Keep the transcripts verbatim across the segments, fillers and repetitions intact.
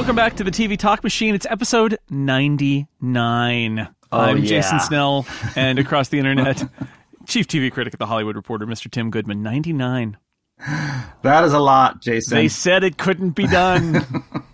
Welcome back to the T V Talk Machine. It's episode ninety-nine. Oh, I'm yeah. Jason Snell, and across the internet, chief T V critic at The Hollywood Reporter, Mister Tim Goodman. ninety-nine. That is a lot, Jason. They said it couldn't be done.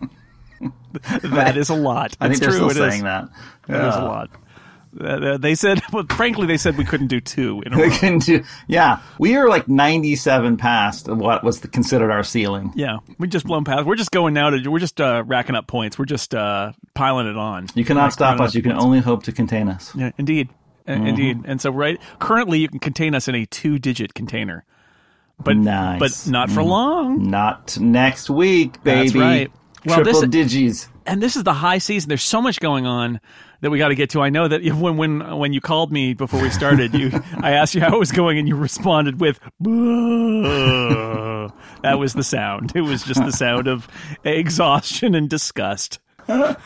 That is a lot. I It's think they're true. still It saying is. that. That is a Yeah. lot. Uh, they said, well, frankly, they said we couldn't do two in a We row. can do, yeah, we are like ninety-seven past what was the, considered our ceiling. Yeah, we just blown past. We're just going now to. We're just uh, racking up points. We're just uh, piling it on. You cannot Like, stop running us. up You can points. only hope to contain us. Yeah, indeed, Uh, indeed. And so, right, currently, you can contain us in a two-digit container, but Nice. but not for long. Not next week, baby. That's right. Well, Triple this- digis. And this is the high season. There's so much going on that we got to get to. I know that when when when you called me before we started, you I asked you how it was going, and you responded with "Buh." That was the sound. It was just the sound of exhaustion and disgust. Oh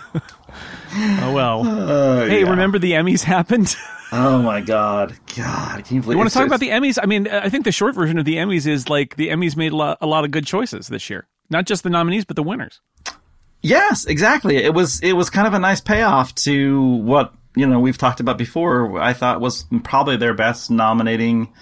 well. Uh, Hey, yeah. remember the Emmys happened? Oh my God. God. Can you believe You want it's to talk just- about the Emmys? I mean, I think the short version of the Emmys is like the Emmys made a lot, a lot of good choices this year. Not just the nominees, but the winners. Yes, exactly. It was it was kind of a nice payoff to what, you know, we've talked about before. I thought was probably their best nominating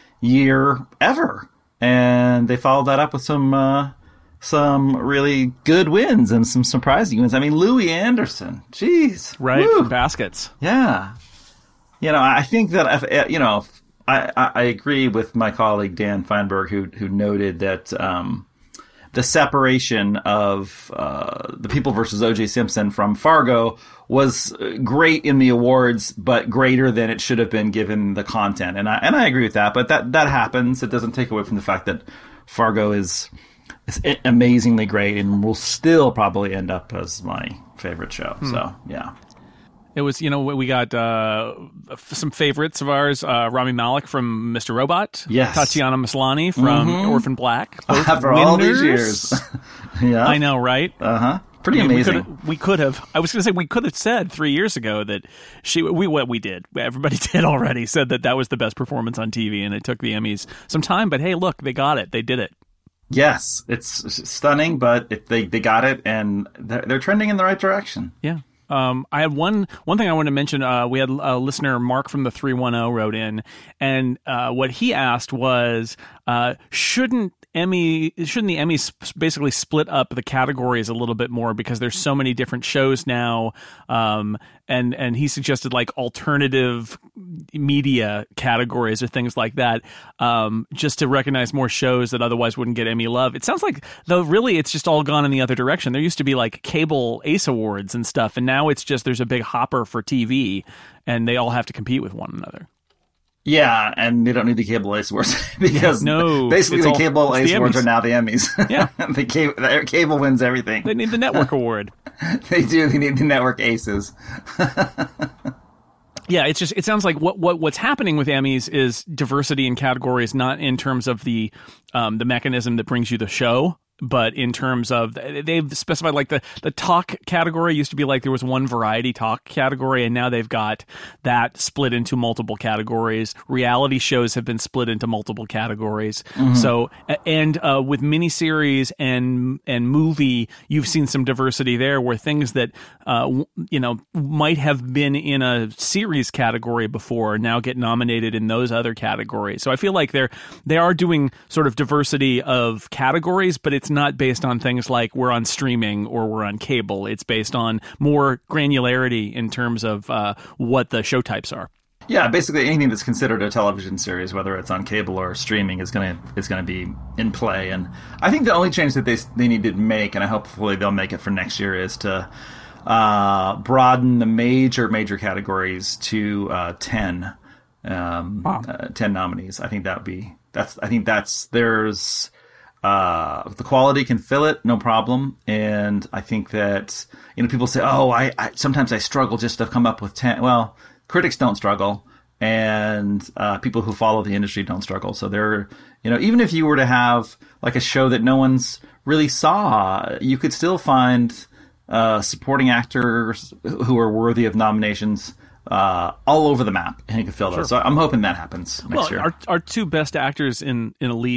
year ever. And they followed that up with some uh, some really good wins and some surprising wins. I mean, Louis Anderson. Jeez. Right, Woo. from Baskets. Yeah. You know, I think that, if, you know, I, I, I agree with my colleague Dan Feinberg, who who noted that um, the separation of uh, The People versus O J Simpson from Fargo was great in the awards, but greater than it should have been given the content. And I and I agree with that, but that, that happens. It doesn't take away from the fact that Fargo is, is amazingly great and will still probably end up as my favorite show. Hmm. So, yeah. It was, you know, we got uh, some favorites of ours. Uh, Rami Malek from Mister Robot. Yes. Tatiana Maslany from Orphan Black. Both After all these winners. years. Yeah. I know, right? Uh-huh. Pretty I mean, amazing. We could, we could have. I was going to say we could have said three years ago that she. We what we did. Everybody did already. Said that that was the best performance on T V, and it took the Emmys some time. But hey, look, they got it. They did it. Yes, it's stunning, but if they they got it, and they're, they're trending in the right direction. Yeah. Um, I had one one thing I wanted to mention. Uh, we had a listener, Mark from the three one zero, wrote in, and uh, what he asked was, uh, shouldn't Emmy shouldn't the Emmys basically split up the categories a little bit more because there's so many different shows now, um, and and he suggested like alternative media categories or things like that, um, just to recognize more shows that otherwise wouldn't get Emmy love. It sounds like though really it's just all gone in the other direction. There used to be like cable Ace Awards and stuff, and now it's just there's a big hopper for T V, and they all have to compete with one another. Yeah, and they don't need the cable Ace Awards because No, basically it's the all- cable it's Ace the Awards Emmys. are now the Emmys. Yeah. the cable, the cable wins everything. They need the network award. They do. They need the network aces. Yeah, it's just it sounds like what, what what's happening with Emmys is diversity in categories, not in terms of the um, the mechanism that brings you the show, but in terms of they've specified like the the talk category used to be like there was one variety talk category, and now they've got that split into multiple categories. Reality shows have been split into multiple categories. Mm-hmm. So and uh, with miniseries and and movie, you've seen some diversity there where things that uh, you know might have been in a series category before now get nominated in those other categories. So I feel like they're they are doing sort of diversity of categories, but it's not based on things like we're on streaming or we're on cable. It's based on more granularity in terms of uh, what the show types are. Yeah, basically anything that's considered a television series, whether it's on cable or streaming, is gonna is gonna be in play. And I think the only change that they they need to make, and I hopefully they'll make it for next year, is to uh, broaden the major major categories to uh, ten, um, Wow. uh, ten nominees. I think that would be that's. I think that's there's. Uh, the quality can fill it, no problem. And I think that, you know, people say, oh, I, I sometimes I struggle just to come up with ten. Well, critics don't struggle, and uh, people who follow the industry don't struggle. So they're, you know, even if you were to have like a show that no one's really saw, you could still find uh, supporting actors who are worthy of nominations uh, all over the map, and you can fill those. Sure. So I'm hoping that happens next well, year. Our, our two best actors in, in a lead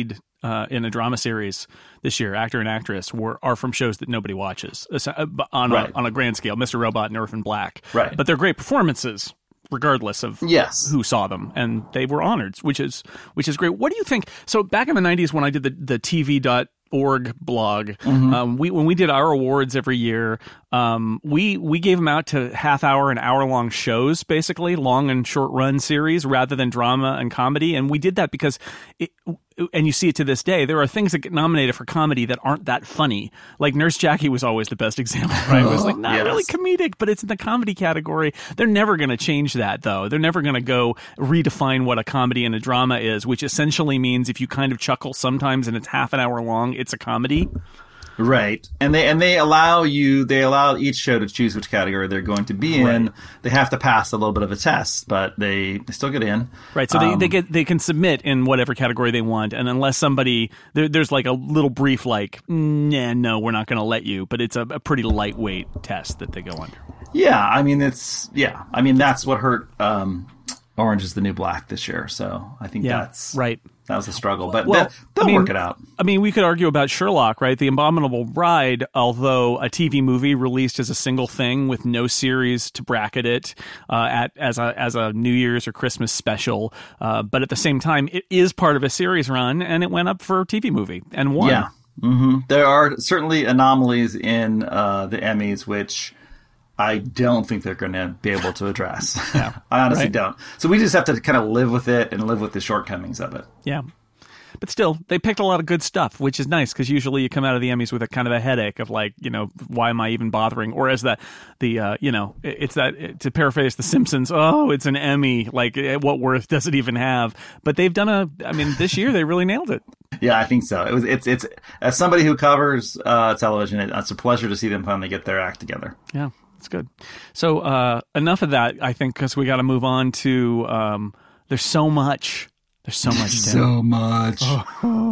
uh, in a drama series this year, actor and actress, were are from shows that nobody watches uh, on right. a, on a grand scale. Mister Robot and Orphan Black, right? But they're great performances, regardless of yes. who saw them, and they were honored, which is which is great. What do you think? So back in the nineties, when I did the the T V dot org blog, mm-hmm. um, we when we did our awards every year, um, we we gave them out to half hour and hour long shows, basically long and short run series, rather than drama and comedy. And we did that because it, and you see it to this day, there are things that get nominated for comedy that aren't that funny. Like Nurse Jackie was always the best example, right? It was like not yes. really comedic, but it's in the comedy category. They're never going to change that, though. They're never going to go redefine what a comedy and a drama is, which essentially means if you kind of chuckle sometimes and it's half an hour long, it's a comedy. Right. And they and they allow you they allow each show to choose which category they're going to be in. Right. They have to pass a little bit of a test, but they, they still get in. Right. So um, they, they get they can submit in whatever category they want, and unless somebody there, there's like a little brief like, nah, no, we're not going to let you, but it's a, a pretty lightweight test that they go under. Yeah, I mean it's yeah. I mean that's what hurt um, Orange is the New Black this year. So I think yeah, that's right. That was a struggle, but well, they'll, they'll I mean, work it out. I mean, we could argue about Sherlock, right? The Abominable Bride, although a T V movie released as a single thing with no series to bracket it uh, at as a as a New Year's or Christmas special, uh, but at the same time, it is part of a series run, and it went up for a T V movie and won. Yeah, mm-hmm. There are certainly anomalies in uh, the Emmys, which I don't think they're going to be able to address. Yeah, I honestly right. don't. So we just have to kind of live with it and live with the shortcomings of it. Yeah. But still, they picked a lot of good stuff, which is nice because usually you come out of the Emmys with a kind of a headache of like, you know, why am I even bothering? Or as that, the, uh, you know, it's that, to paraphrase The Simpsons, oh, it's an Emmy. Like, what worth does it even have? But they've done a, I mean, this year they really nailed it. Yeah, I think so. It was, it's, it's, as somebody who covers uh, television, it, it's a pleasure to see them finally get their act together. Yeah, that's good. So uh, enough of that, I think, because we got to move on to, um, there's so much. There's so much. so much. Oh,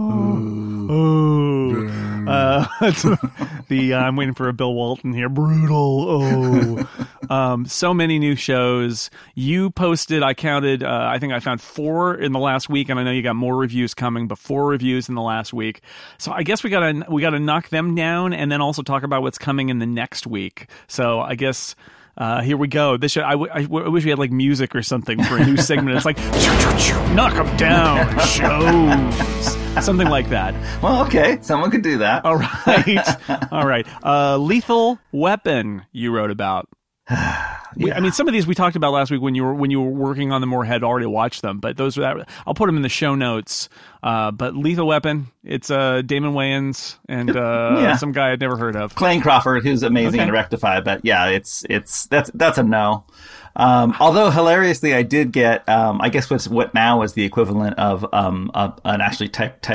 oh, oh. Uh, the uh, I'm waiting for a Bill Walton here. Brutal. Oh, um, so many new shows. You posted. I counted. Uh, I think I found four in the last week, and I know you got more reviews coming. But four reviews in the last week. So I guess we gotta we gotta knock them down, and then also talk about what's coming in the next week. So I guess. Uh, here we go. This show, I, w- I, w- I wish we had like music or something for a new segment. It's like knock them down shows, something like that. Well, okay, someone could do that. All right, all right. Uh, Lethal Weapon. You wrote about. yeah. we, I mean, some of these we talked about last week when you were when you were working on them or had already watched them. But those are that. I'll put them in the show notes. Uh, but Lethal Weapon. It's uh, Damon Wayans and uh, yeah. some guy I'd never heard of. Clayne Crawford, who's amazing okay. in Rectify. But yeah, it's it's that's that's a no. Um, although hilariously, I did get um, I guess what's what now is the equivalent of um of an actually type type.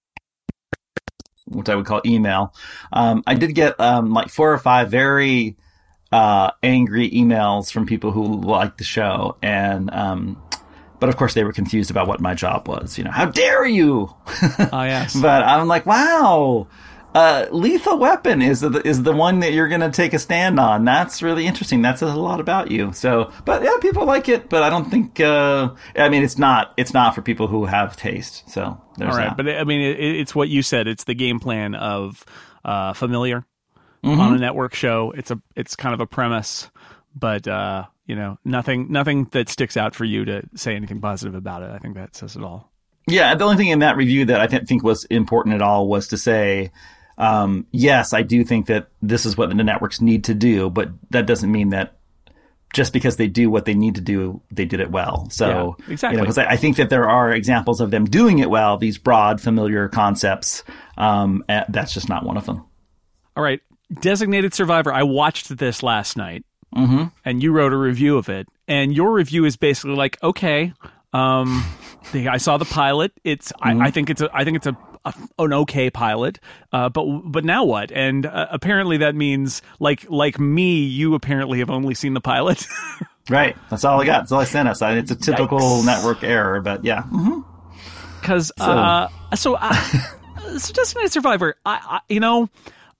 What I would call email. Um, I did get um like four or five very uh angry emails from people who liked the show, and um. But of course, they were confused about what my job was. You know, how dare you? Oh, yes. But I'm like, wow, uh, Lethal Weapon is the, is the one that you're going to take a stand on. That's really interesting. That says a lot about you. So, but yeah, people like it. But I don't think. Uh, I mean, it's not. It's not for people who have taste. So there's all right. that. But I mean, it, it's what you said. It's the game plan of uh, Familiar Mm-hmm. on a network show. It's a. It's kind of a premise, but. Uh, You know, nothing nothing that sticks out for you to say anything positive about it. I think that says it all. Yeah, the only thing in that review that I th- think was important at all was to say, um, yes, I do think that this is what the networks need to do, but that doesn't mean that just because they do what they need to do, they did it well. So, yeah, exactly. You know, because I, I think that there are examples of them doing it well, these broad, familiar concepts. Um, and that's just not one of them. All right. Designated Survivor. I watched this last night. Mm-hmm. And you wrote a review of it, and your review is basically like, okay, um, the, I saw the pilot. It's, mm-hmm. I, I think it's, a, I think it's a, a an okay pilot. Uh, but, but now what? And uh, apparently that means, like, like me, you apparently have only seen the pilot. Right. That's all I got. That's all I sent us. It's a typical Yikes. network error, but yeah. Because, mm-hmm. so, uh, so, uh, so Designated Survivor, I, I, you know.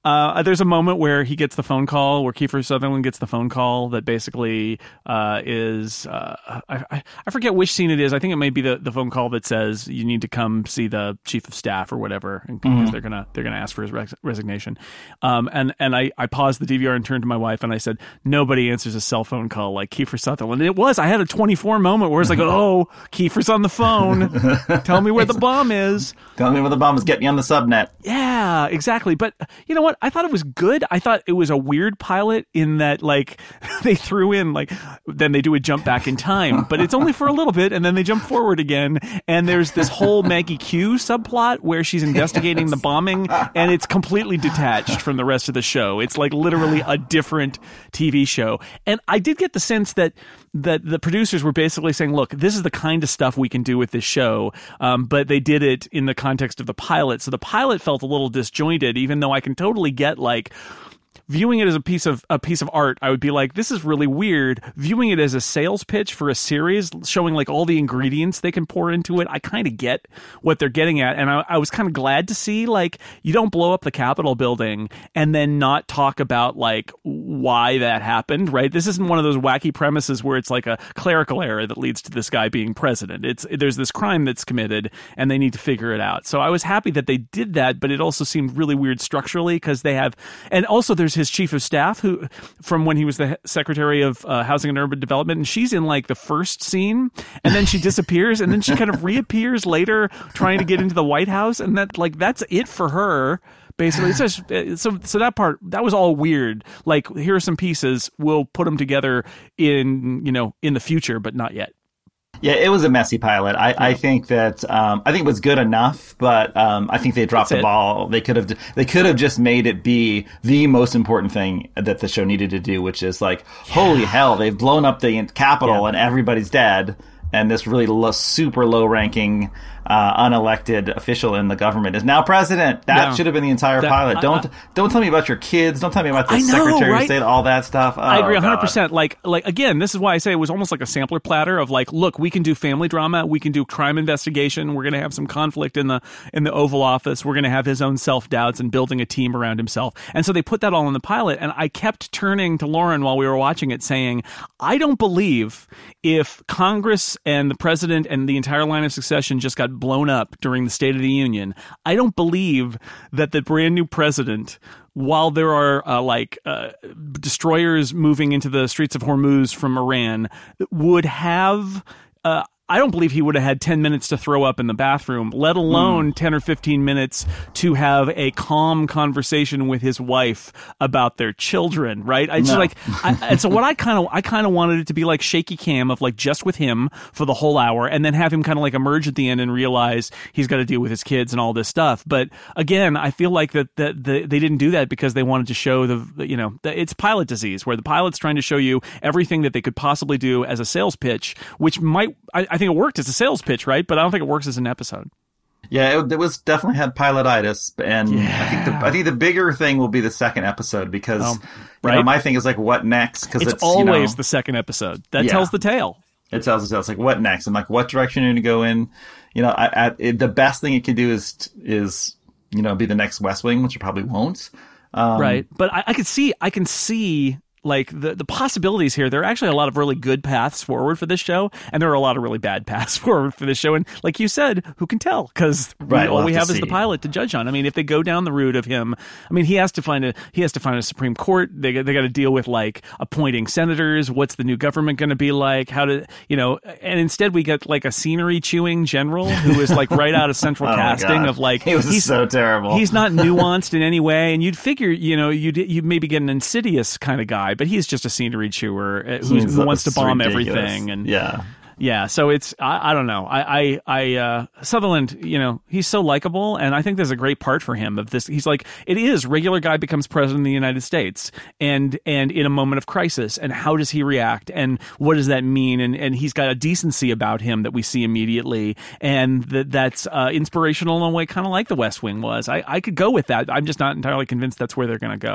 Uh, there's a moment where he gets the phone call, where Kiefer Sutherland gets the phone call that basically uh, is, uh, I, I forget which scene it is. I think it may be the, the phone call that says you need to come see the chief of staff or whatever, because mm-hmm. they're gonna they're gonna ask for his res- resignation. Um, and and I, I paused the D V R and turned to my wife and I said, nobody answers a cell phone call like Kiefer Sutherland. And it was. I had a twenty-four moment where it's like, oh, Kiefer's on the phone. Tell me where the bomb is. Tell me where the bomb is. Get me on the subnet. Yeah, exactly. But you know what? I thought it was good. I thought it was a weird pilot in that, like, they threw in, like, then they do a jump back in time, but it's only for a little bit, and then they jump forward again, and there's this whole Maggie Q subplot where she's investigating yes. the bombing, and it's completely detached from the rest of the show. It's, like, literally a different T V show. And I did get the sense that that the producers were basically saying, look, this is the kind of stuff we can do with this show, um, but they did it in the context of the pilot. So the pilot felt a little disjointed, even though I can totally get, like, viewing it as a piece of a piece of art, I would be like, this is really weird. Viewing it as a sales pitch for a series, showing like all the ingredients they can pour into it, I kind of get what they're getting at. And I, I was kind of glad to see, like, you don't blow up the Capitol building and then not talk about, like, why that happened, right? This isn't one of those wacky premises where it's like a clerical error that leads to this guy being president. It's there's this crime that's committed and they need to figure it out. So I was happy that they did that, but it also seemed really weird structurally because they have, and also there's his chief of staff, who from when he was the Secretary of uh, Housing and Urban Development, and she's in like the first scene, and then she disappears, and then she kind of reappears later trying to get into the White House, and that like that's it for her. Basically, it's just, so so that part, that was all weird. Like, here are some pieces, we'll put them together in, you know, in the future, but not yet. Yeah, it was a messy pilot. I, yeah. I think that um, I think it was good enough, but um, I think they dropped That's the it. ball. They could have they could have just made it be the most important thing that the show needed to do, which is like, yeah. holy hell, they've blown up the Capitol yeah. and everybody's dead. And this really low, super low-ranking, uh, unelected official in the government is now president. That yeah. should have been the entire that, pilot. Don't I, I, don't tell me about your kids. Don't tell me about the know, Secretary right? of State. All that stuff. Oh, I agree, one hundred God. percent. Like, like again, this is why I say it was almost like a sampler platter of like, look, we can do family drama, we can do crime investigation. We're going to have some conflict in the in the Oval Office. We're going to have his own self doubts and building a team around himself. And so they put that all in the pilot. And I kept turning to Lauren while we were watching it, saying, I don't believe if Congress and the president and the entire line of succession just got blown up during the State of the Union, I don't believe that the brand new president, while there are uh, like uh, destroyers moving into the streets of Hormuz from Iran, would have uh, I don't believe he would have had ten minutes to throw up in the bathroom, let alone mm. ten or fifteen minutes to have a calm conversation with his wife about their children, right? I just no. like, I, and so what I kind of, I kind of wanted it to be like shaky cam of like just with him for the whole hour, and then have him kind of like emerge at the end and realize he's got to deal with his kids and all this stuff. But again, I feel like that, that the, they didn't do that because they wanted to show the, you know, the, it's pilot disease, where the pilot's trying to show you everything that they could possibly do as a sales pitch, which might, I, I think it worked as a sales pitch, right? But I don't think it works as an episode. Yeah, it, it was definitely had pilotitis, and yeah. I think the I think the bigger thing will be the second episode because um, right? you know, my thing is like, what next? Because it's, it's always you know, the second episode that yeah. tells the tale. It tells the tale. It's like, what next? And like, what direction are you going to go in? You know, I, I, it, the best thing it can do is is you know be the next West Wing, which it probably won't. Um, right, but I, I can see I can see. Like the, the possibilities here, there are actually a lot of really good paths forward for this show, and there are a lot of really bad paths forward for this show. And like you said, who can tell? Because right, all we'll we have have is see. the pilot to judge on. I mean, if they go down the route of him, I mean, he has to find a he has to find a Supreme Court. They they got to deal with like appointing senators. What's the new government going to be like? How to you know? And instead, we get like a scenery chewing general who is like right out of Central oh Casting of like he was he's so terrible. He's not nuanced in any way, and you'd figure you know you you maybe get an Insidious kind of guy, but he's just a scenery chewer who, who wants to bomb ridiculous. everything, and yeah, yeah. So it's I, I don't know. I I, I uh, Sutherland, you know, he's so likable, and I think there's a great part for him of this. He's like, it is regular guy becomes president of the United States, and and in a moment of crisis, and how does he react, and what does that mean? And and he's got a decency about him that we see immediately, and that that's uh, inspirational in a way, kind of like The West Wing was. I I could go with that. I'm just not entirely convinced that's where they're going to go.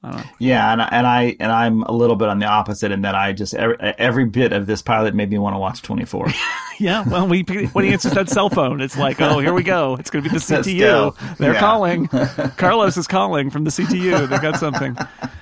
I don't know. Yeah, and and I and I'm a little bit on the opposite in that I just every, every bit of this pilot made me want to watch twenty-four. Yeah, well, we when he answers that cell phone, it's like, oh, here we go. It's going to be the C T U. Let's go. They're Yeah. calling. Carlos is calling from the C T U. They got something.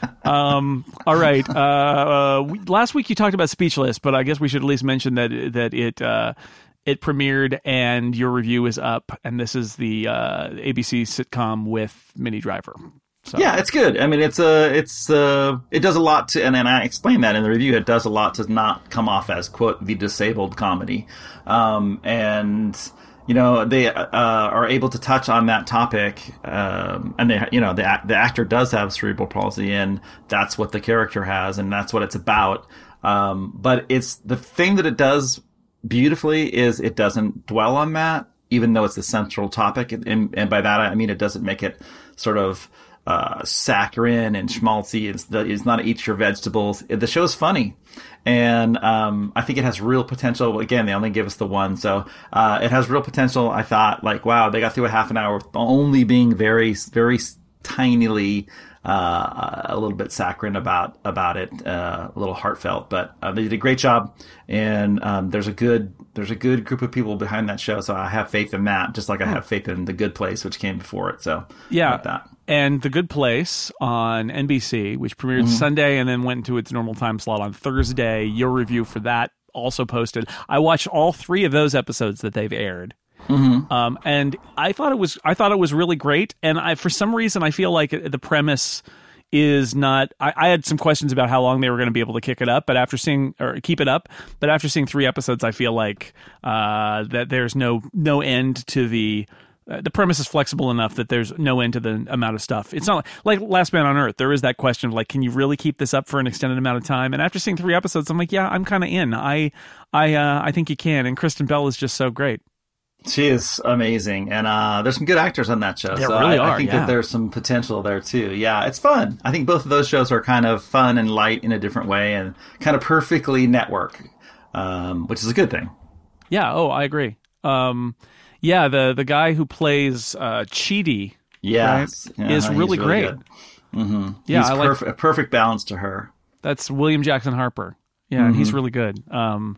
Um, all right. Uh, uh, we, last week you talked about Speechless, but I guess we should at least mention that that it uh, it premiered and your review is up. And this is the uh, A B C sitcom with Minnie Driver. So. Yeah, it's good. I mean, it's a, it's uh, it does a lot to, and, and I explained that in the review. It does a lot to not come off as quote the disabled comedy, um, and you know they uh, are able to touch on that topic, um, and they, you know, the the actor does have cerebral palsy, and that's what the character has, and that's what it's about. Um, but it's the thing that it does beautifully is it doesn't dwell on that, even though it's the central topic, and, and by that I mean it doesn't make it sort of uh, saccharine and schmaltzy. It's, the, it's not eat your vegetables. The show's funny. And um, I think it has real potential. Again, they only give us the one. So uh, it has real potential. I thought, like, wow, they got through a half an hour with only being very, very tinily uh, a little bit saccharine about about it, uh, a little heartfelt. But uh, they did a great job. And um, there's a good there's a good group of people behind that show. So I have faith in that, just like I have faith in The Good Place, which came before it. So yeah. like that. And The Good Place on N B C, which premiered Mm-hmm. Sunday and then went into its normal time slot on Thursday. Your review for that also posted. I watched all three of those episodes that they've aired. Mm-hmm. Um, and I thought it was I thought it was really great. And I, for some reason, I feel like the premise is not. I, I had some questions about how long they were going to be able to kick it up, but after seeing or keep it up, but after seeing three episodes, I feel like uh, that there's no no end to the. Uh, the premise is flexible enough that there's no end to the amount of stuff. It's not like, like Last Man on Earth. There is that question of like, can you really keep this up for an extended amount of time? And after seeing three episodes, I'm like, yeah, I'm kind of in. I, I, uh, I think you can. And Kristen Bell is just so great. She is amazing, and uh, there's some good actors on that show. There so really I, are, I think yeah. that there's some potential there too. Yeah, it's fun. I think both of those shows are kind of fun and light in a different way, and kind of perfectly network, um, which is a good thing. Yeah. Oh, I agree. Um, yeah, the the guy who plays uh, Chidi, Yes, right, yeah, is he's really, great. good. Mm-hmm. Yeah, he's I like perf- a perfect balance to her. that's William Jackson Harper. Yeah, Mm-hmm. and he's really good. Um,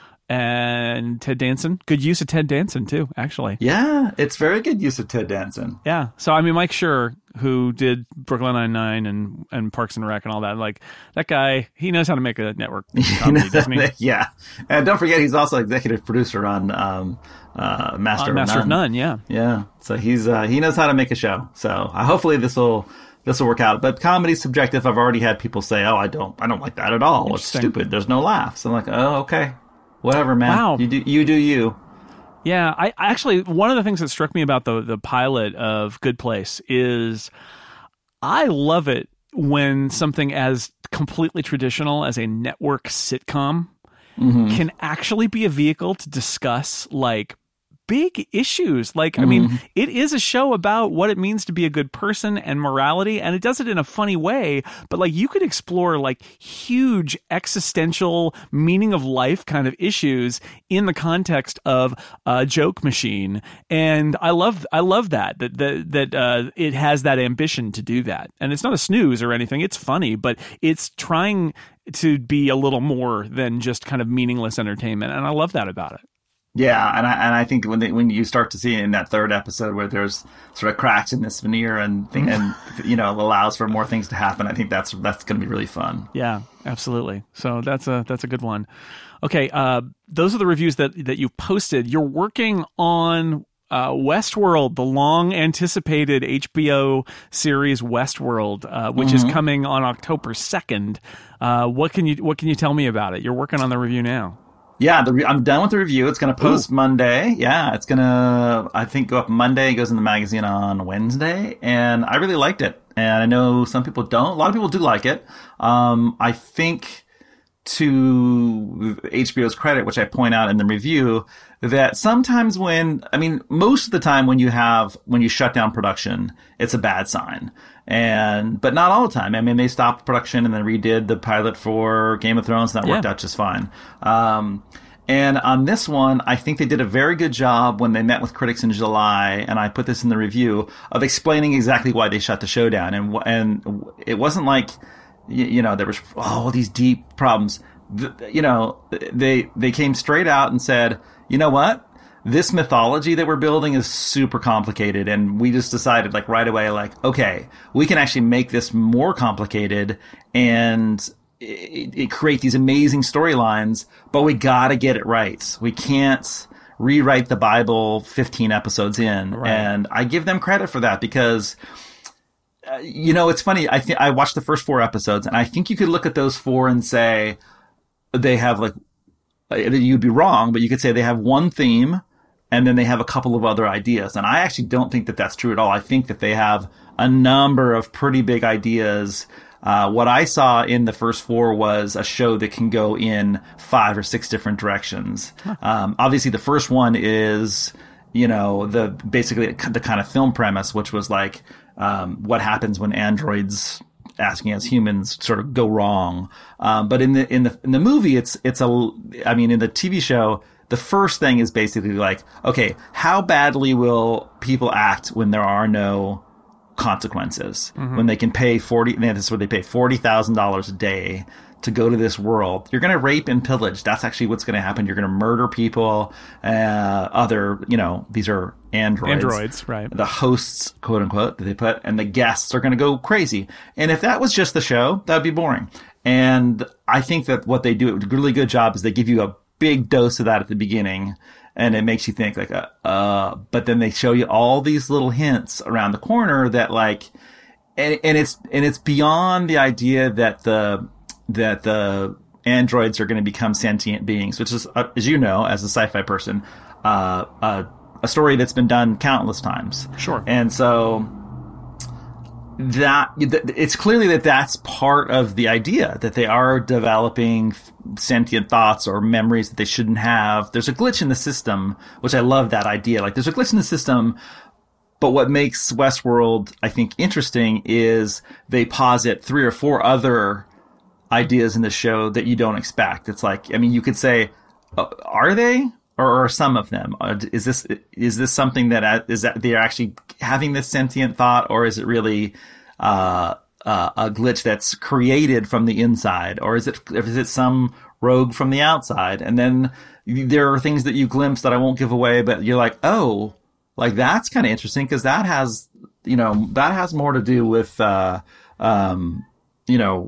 and Ted Danson, good use of Ted Danson too, actually. Yeah, it's very good use of Ted Danson. Yeah. So I mean, Mike Schur, who did Brooklyn Nine-Nine and and Parks and Rec and all that, like that guy, he knows how to make a network comedy, doesn't he? Yeah, and don't forget he's also executive producer on um, uh, Master, On of, Master None. of None. Yeah. Yeah, so he's uh, he knows how to make a show. So uh, hopefully this will this will work out. But comedy's subjective. I've already had people say, "Oh, I don't I don't like that at all. It's Interesting. stupid. There's no laughs." I'm like, "Oh, okay, whatever, man. Wow. You do you do you." Yeah, I I actually one of the things that struck me about the the pilot of Good Place is I love it when something as completely traditional as a network sitcom Mm-hmm. can actually be a vehicle to discuss like big issues. Like, I mean, it is a show about what it means to be a good person and morality, and it does it in a funny way, but like you could explore like huge existential meaning of life kind of issues in the context of a joke machine. And I love, I love that, that, that, that uh, it has that ambition to do that. And it's not a snooze or anything. It's funny, but it's trying to be a little more than just kind of meaningless entertainment. And I love that about it. Yeah, and I and I think when they, when you start to see in that third episode where there's sort of cracks in this veneer and thing, and you know allows for more things to happen, I think that's that's going to be really fun. Yeah, absolutely. So that's a that's a good one. Okay, uh, those are the reviews that that you posted. You're working on uh, Westworld, the long anticipated H B O series Westworld, uh, which Mm-hmm. is coming on October second. Uh, what can you what can you tell me about it? You're working on the review now. Yeah, the re- I'm done with the review. It's going to post Ooh. Monday. Yeah, it's going to, I think, go up Monday. It goes in the magazine on Wednesday. And I really liked it. And I know some people don't. A lot of people do like it. Um, I think, to H B O's credit, which I point out in the review, that sometimes when, I mean, most of the time when you have, when you shut down production, it's a bad sign. And, but not all the time. I mean, they stopped production and then redid the pilot for Game of Thrones, and that worked Yeah. out just fine. Um, And on this one, I think they did a very good job when they met with critics in July, and I put this in the review, of explaining exactly why they shut the show down. And and it wasn't like, you know, there was all these deep problems. You know, they they came straight out and said, you know what? This mythology that we're building is super complicated, and we just decided, like, right away, like, okay, we can actually make this more complicated and it, it create these amazing storylines, but we gotta get it right. We can't rewrite the Bible fifteen episodes in. Right. And I give them credit for that because, uh, you know, it's funny. I think I watched the first four episodes, and I think you could look at those four and say they have, like, you'd be wrong, but you could say they have one theme, and then they have a couple of other ideas. And I actually don't think that that's true at all. I think that they have a number of pretty big ideas. Uh, what I saw in the first four was a show that can go in five or six different directions. Huh. Um, obviously, the first one is, you know, the basically the kind of film premise, which was like, um, what happens when androids asking as humans sort of go wrong. Um, but in the in the in the movie, it's it's a. I mean, in the T V show, the first thing is basically like, okay, how badly will people act when there are no consequences? Mm-hmm. When they can pay forty, this is where they pay forty thousand dollars a day to go to this world. You're going to rape and pillage. That's actually what's going to happen. You're going to murder people. Uh, other, you know, these are androids. Androids, right? The hosts, quote unquote, that they put, and the guests are going to go crazy. And if that was just the show, that'd be boring. And I think that what they do a really good job is they give you a big dose of that at the beginning, and it makes you think like, uh, uh, but then they show you all these little hints around the corner that like, and, and it's, and it's beyond the idea that the, that the androids are going to become sentient beings, which is, uh, as you know, as a sci-fi person, uh, uh, a story that's been done countless times. Sure. And so that it's clearly that that's part of the idea, that they are developing sentient thoughts or memories that they shouldn't have. There's a glitch in the system, which I love that idea. Like, there's a glitch in the system, but what makes Westworld, I think, interesting is they posit three or four other ideas in the show that you don't expect. It's like, I mean, you could say, uh, are they? Or are some of them? Uh, is this is this something that uh, is that they're actually having this sentient thought, or is it really uh, uh, a glitch that's created from the inside, or is it is it some rogue from the outside? And then there are things that you glimpse that I won't give away, but you're like, oh, like that's kind of interesting because that has, you know, that has more to do with, uh, um, you know,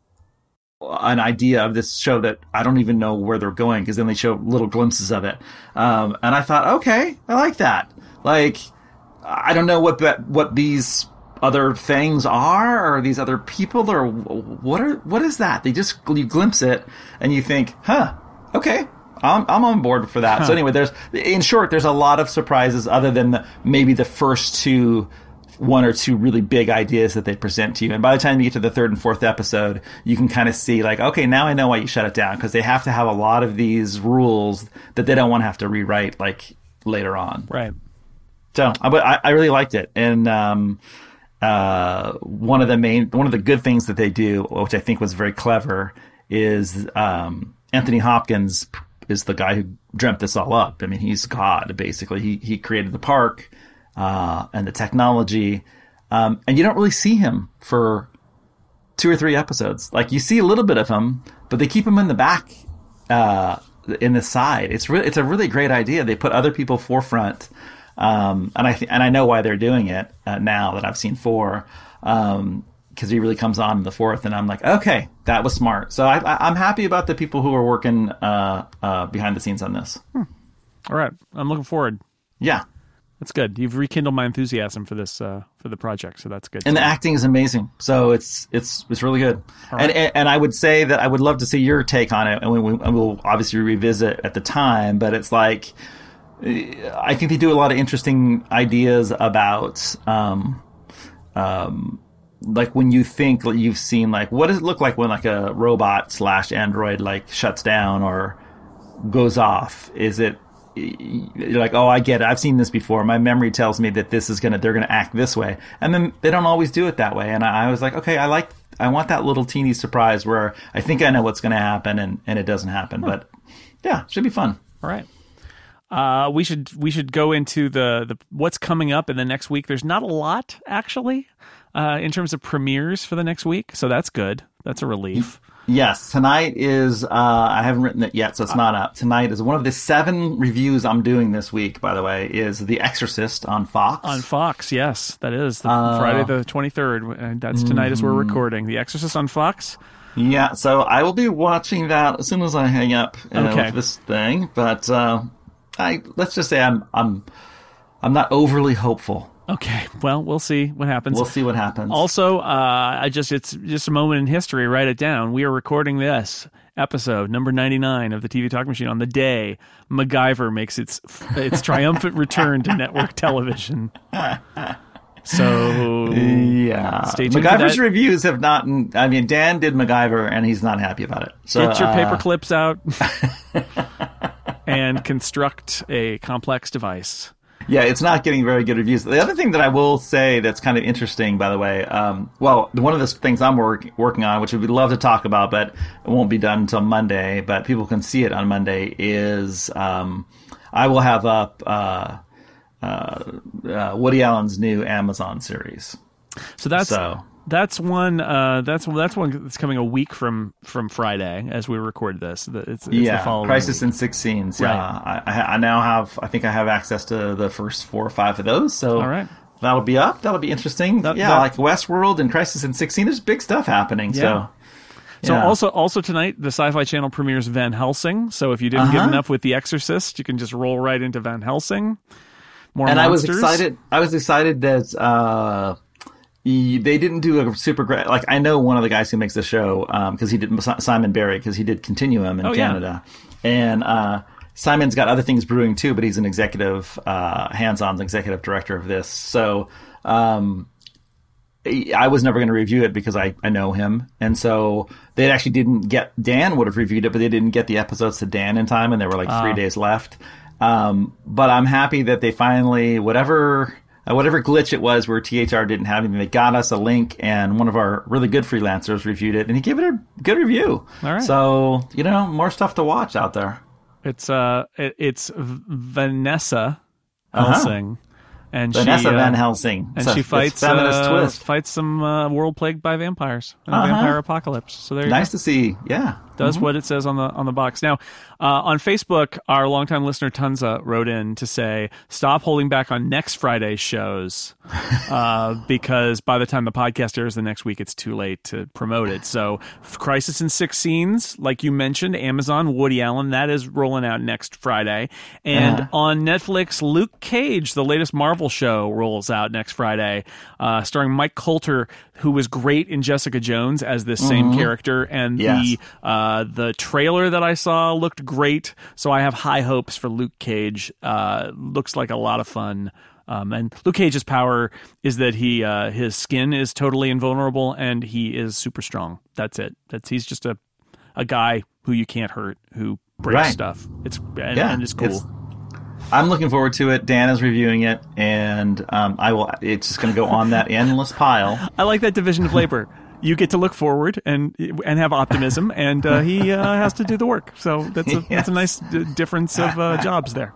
an idea of this show that I don't even know where they're going, because then they show little glimpses of it. Um, and I thought, okay, I like that. Like, I don't know what that, what these other things are, or these other people, or what are, what is that? They just, you glimpse it and you think, huh, okay, I'm, I'm on board for that. Huh. So anyway, there's, in short, there's a lot of surprises other than the, maybe the first two, one or two really big ideas that they present to you. And by the time you get to the third and fourth episode, you can kind of see like, okay, now I know why you shut it down, because they have to have a lot of these rules that they don't want to have to rewrite like later on. Right. So I, I really liked it. And, um, uh, one of the main, one of the good things that they do, which I think was very clever, is, um, Anthony Hopkins is the guy who dreamt this all up. I mean, he's God, basically. He, he created the park. Uh, and the technology, um, and you don't really see him for two or three episodes. Like, you see a little bit of him, but they keep him in the back, uh, in the side. It's really, it's a really great idea. They put other people forefront, um, and I th- and I know why they're doing it uh, now that I've seen four, um, because he really comes on in the fourth, and I'm like, okay, that was smart. So I, I, I'm happy about the people who are working uh, uh, behind the scenes on this. Hmm. All right, I'm looking forward. Yeah. That's good. You've rekindled my enthusiasm for this uh, for the project, so that's good. And the acting is amazing, so it's it's it's really good. Right. And, and and I would say that I would love to see your take on it, and we, we and we'll obviously revisit at the time. But it's like, I think they do a lot of interesting ideas about, um, um, like when you think that you've seen, like, what does it look like when like a robot slash android like shuts down or goes off? Is it, you're like, oh, I get it. I've seen this before. My memory tells me that this is gonna, they're gonna act this way, and then they don't always do it that way. And I, I was like, okay, I like, I want that little teeny surprise where I think I know what's gonna happen, and, and it doesn't happen. But yeah, should be fun. All right. Uh, we should we should go into the, the what's coming up in the next week. There's not a lot, actually, uh, in terms of premieres for the next week, so that's good. That's a relief. Yes, tonight is, uh, I haven't written it yet, so it's not up. Tonight is one of the seven reviews I'm doing this week, by the way, is The Exorcist on Fox. On Fox, yes, that is. The, Uh, Friday the twenty-third, and that's tonight as we're recording. The Exorcist on Fox. Yeah, so I will be watching that as soon as I hang up uh, Okay. with this thing, but uh, I let's just say I'm I'm I'm not overly hopeful. Okay, well, we'll see what happens. We'll see what happens. Also, uh, I just it's just a moment in history. Write it down. We are recording this episode number ninety-nine of the T V Talk Machine on the day MacGyver makes its its triumphant return to network television. So yeah, stay tuned. MacGyver's for that. reviews have not. I mean, Dan did MacGyver, and he's not happy about it. So, Get your uh, paper clips out and construct a complex device. Yeah, it's not getting very good reviews. The other thing that I will say that's kind of interesting, by the way, um, well, one of the things I'm work, working on, which we'd love to talk about, but it won't be done until Monday, but people can see it on Monday, is um, I will have up uh, uh, uh, Woody Allen's new Amazon series. So that's So. that's one uh, that's that's one that's coming a week from from Friday as we record this. The- It's, it's yeah, the following Crisis week. in Six Scenes. Yeah, I, I, I now have. I think I have access to the first four or five of those. So All right. that'll be up. That'll be interesting. That- yeah, that- like Westworld and Crisis in Six Scenes. There's big stuff happening. Yeah. So. So Yeah. also also tonight the Sci-Fi Channel premieres Van Helsing. So if you didn't get Uh-huh. enough with The Exorcist, you can just roll right into Van Helsing. More and monsters. I was excited. I was excited that uh, he, they didn't do a super great. Like I know one of the guys who makes the show because he did Simon Barry because he did Continuum in Oh, yeah. Canada, and uh, Simon's got other things brewing too. But he's an executive, uh, hands-on executive director of this. So um, I was never going to review it because I, I know him, and so they actually didn't get. Dan would have reviewed it, but they didn't get the episodes to Dan in time, and there were like three days left. Um, but I'm happy that they finally, whatever uh, whatever glitch it was where T H R didn't have anything, they got us a link, and one of our really good freelancers reviewed it, and he gave it a good review. All right. So, you know, more stuff to watch out there. It's uh it, it's V- Vanessa Uh-huh. Helsing. And Vanessa she, uh, Van Helsing. And It's a- she it's fights feminist uh, twist. fights some uh, world plagued by vampires and Uh-huh. a vampire apocalypse. So there you Nice go. to see. Yeah. Does what it says on the on the box. Now, uh, on Facebook, our longtime listener Tunza wrote in to say, "Stop holding back on next Friday's shows uh, because by the time the podcast airs the next week, it's too late to promote it." So, Crisis in Six Scenes, like you mentioned, Amazon, Woody Allen, that is rolling out next Friday, and Uh-huh. on Netflix, Luke Cage, the latest Marvel show, rolls out next Friday, uh, starring Mike Coulter, who was great in Jessica Jones as this same character, and Yes. the uh, the trailer that I saw looked great, so I have high hopes for Luke Cage. Uh, looks like a lot of fun. Um, and Luke Cage's power is that he uh, his skin is totally invulnerable, and he is super strong. That's it. That's he's just a a guy who you can't hurt, who breaks Right. stuff. It's and, Yeah, and it's cool. it's- I'm looking forward to it. Dan is reviewing it, and um, I will. It's just going to go on that endless pile. I like that division of labor. You get to look forward and and have optimism, and uh, he uh, has to do the work. So that's a, that's a nice d- difference of uh, jobs there.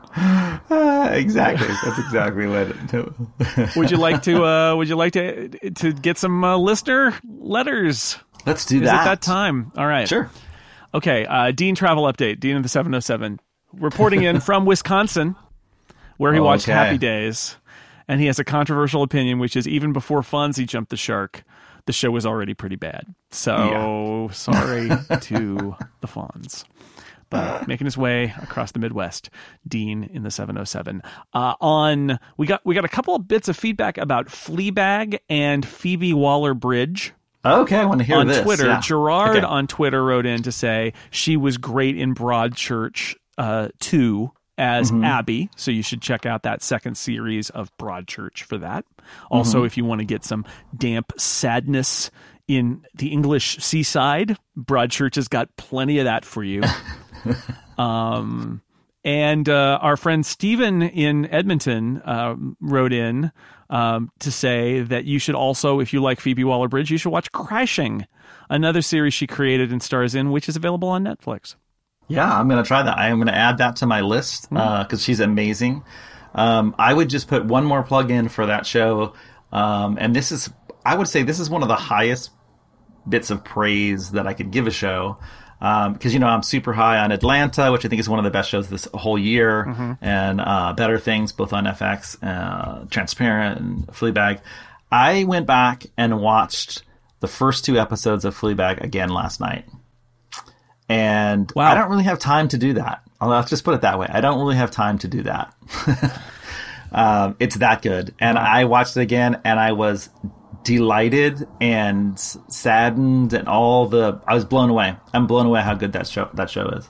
Uh, exactly. That's exactly what. It, Would you like to? Uh, would you like to to get some uh, listener letters? Let's do Is that. it that time? All right. Sure. Okay. Uh, Dean travel update. Dean of the seven oh seven reporting in from Wisconsin, where he watched Okay. Happy Days, and he has a controversial opinion, which is even before Fonzie jumped the shark, the show was already pretty bad. So sorry to the Fonz. But making his way across the Midwest, Dean in the seven oh seven. Uh, on we got we got a couple of bits of feedback about Fleabag and Phoebe Waller-Bridge. Okay, I want to hear On this. Twitter, Yeah. Gerard Okay. on Twitter wrote in to say she was great in Broadchurch uh, two as Mm-hmm. Abby, so you should check out that second series of Broadchurch for that. Also, Mm-hmm. if you want to get some damp sadness in the English seaside, Broadchurch has got plenty of that for you. um, and uh, our friend Stephen in Edmonton uh, wrote in um, to say that you should also, if you like Phoebe Waller-Bridge, you should watch Crashing, another series she created and stars in, which is available on Netflix. Yeah, I'm going to try that. I am going to add that to my list because uh, she's amazing. Um, I would just put one more plug in for that show. Um, and this is, I would say this is one of the highest bits of praise that I could give a show. Um, cause you know, I'm super high on Atlanta, which I think is one of the best shows this whole year, mm-hmm. and, uh, Better Things, both on F X, uh, Transparent and Fleabag. I went back and watched the first two episodes of Fleabag again last night. And wow. I don't really have time to do that. I'll just put it that way. I don't really have time to do that. um, it's that good. And I watched it again and I was delighted and saddened and all the, I was blown away. I'm blown away how good that show, that show is.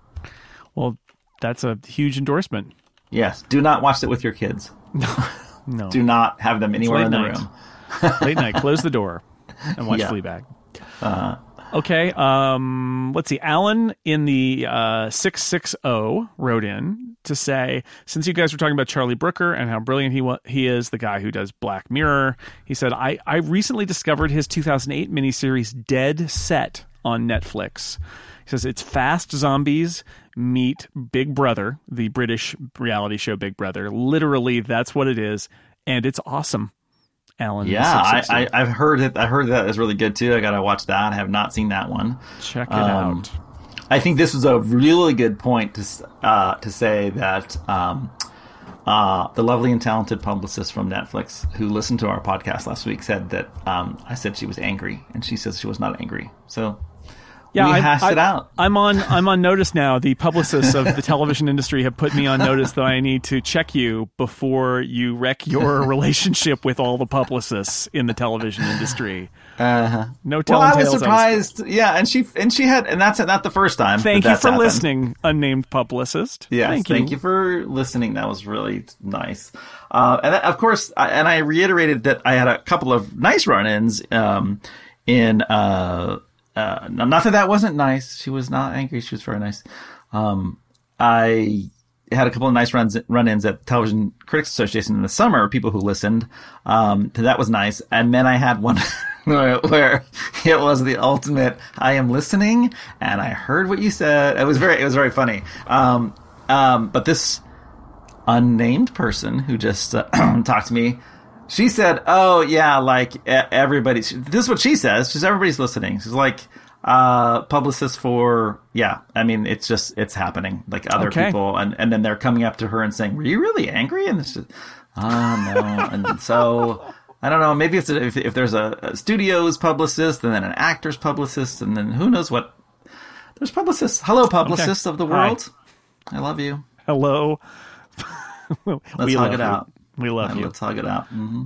Well, that's a huge endorsement. Yes. Do not watch it with your kids. No. No. Do not have them anywhere in the night. room. Late night. Close the door and watch yeah. Fleabag. Uh-huh. Okay. Um, let's see. Alan in the uh, six six zero wrote in to say, since you guys were talking about Charlie Brooker and how brilliant he wa- he is, the guy who does Black Mirror, he said, I, I recently discovered his two thousand eight miniseries Dead Set on Netflix. He says it's fast zombies meet Big Brother, the British reality show Big Brother. Literally, that's what it is. And it's awesome. Alan. Yeah, I, I, I've heard it. I heard that is really good too. I got to watch that. I have not seen that one. Check it um, out. I think this is a really good point to uh, to say that um, uh, the lovely and talented publicist from Netflix who listened to our podcast last week said that um, I said she was angry, and she says she was not angry. So. Yeah, we I, hashed I, it out. I'm on. I'm on notice now. The publicists of the television industry have put me on notice that I need to check you before you wreck your relationship with all the publicists in the television industry. Uh-huh. No telling well, I was tales. surprised. I was... Yeah, and she and she had, and that's not the first time. Thank that you for happened. listening, unnamed publicist. Yes, thank, thank you. you for listening. That was really nice. Uh, and that, of course, I, and I reiterated that I had a couple of nice run-ins um, in. Uh, Uh, not that that wasn't nice. She was not angry. She was very nice. Um, I had a couple of nice runs, run-ins at Television Critics Association in the summer, people who listened. Um, that was nice. And then I had one where, where it was the ultimate, I am listening and I heard what you said. It was very, it was very funny. Um, um, but this unnamed person who just uh, talked to me, she said, oh, yeah, like, everybody, this is what she says. She's, everybody's listening. She's like, uh, publicist for, yeah, I mean, it's just, it's happening. Like, other okay. people, and, and then they're coming up to her and saying, were you really angry? And it's just, oh, no. And so, I don't know, maybe it's a, if, if there's a, a studio's publicist, and then an actor's publicist, and then who knows what. There's publicists. Hello, publicists okay. of the world. Hi. I love you. Hello. Let's we hug it you. out. We love you. Let's hug it out. Mm-hmm.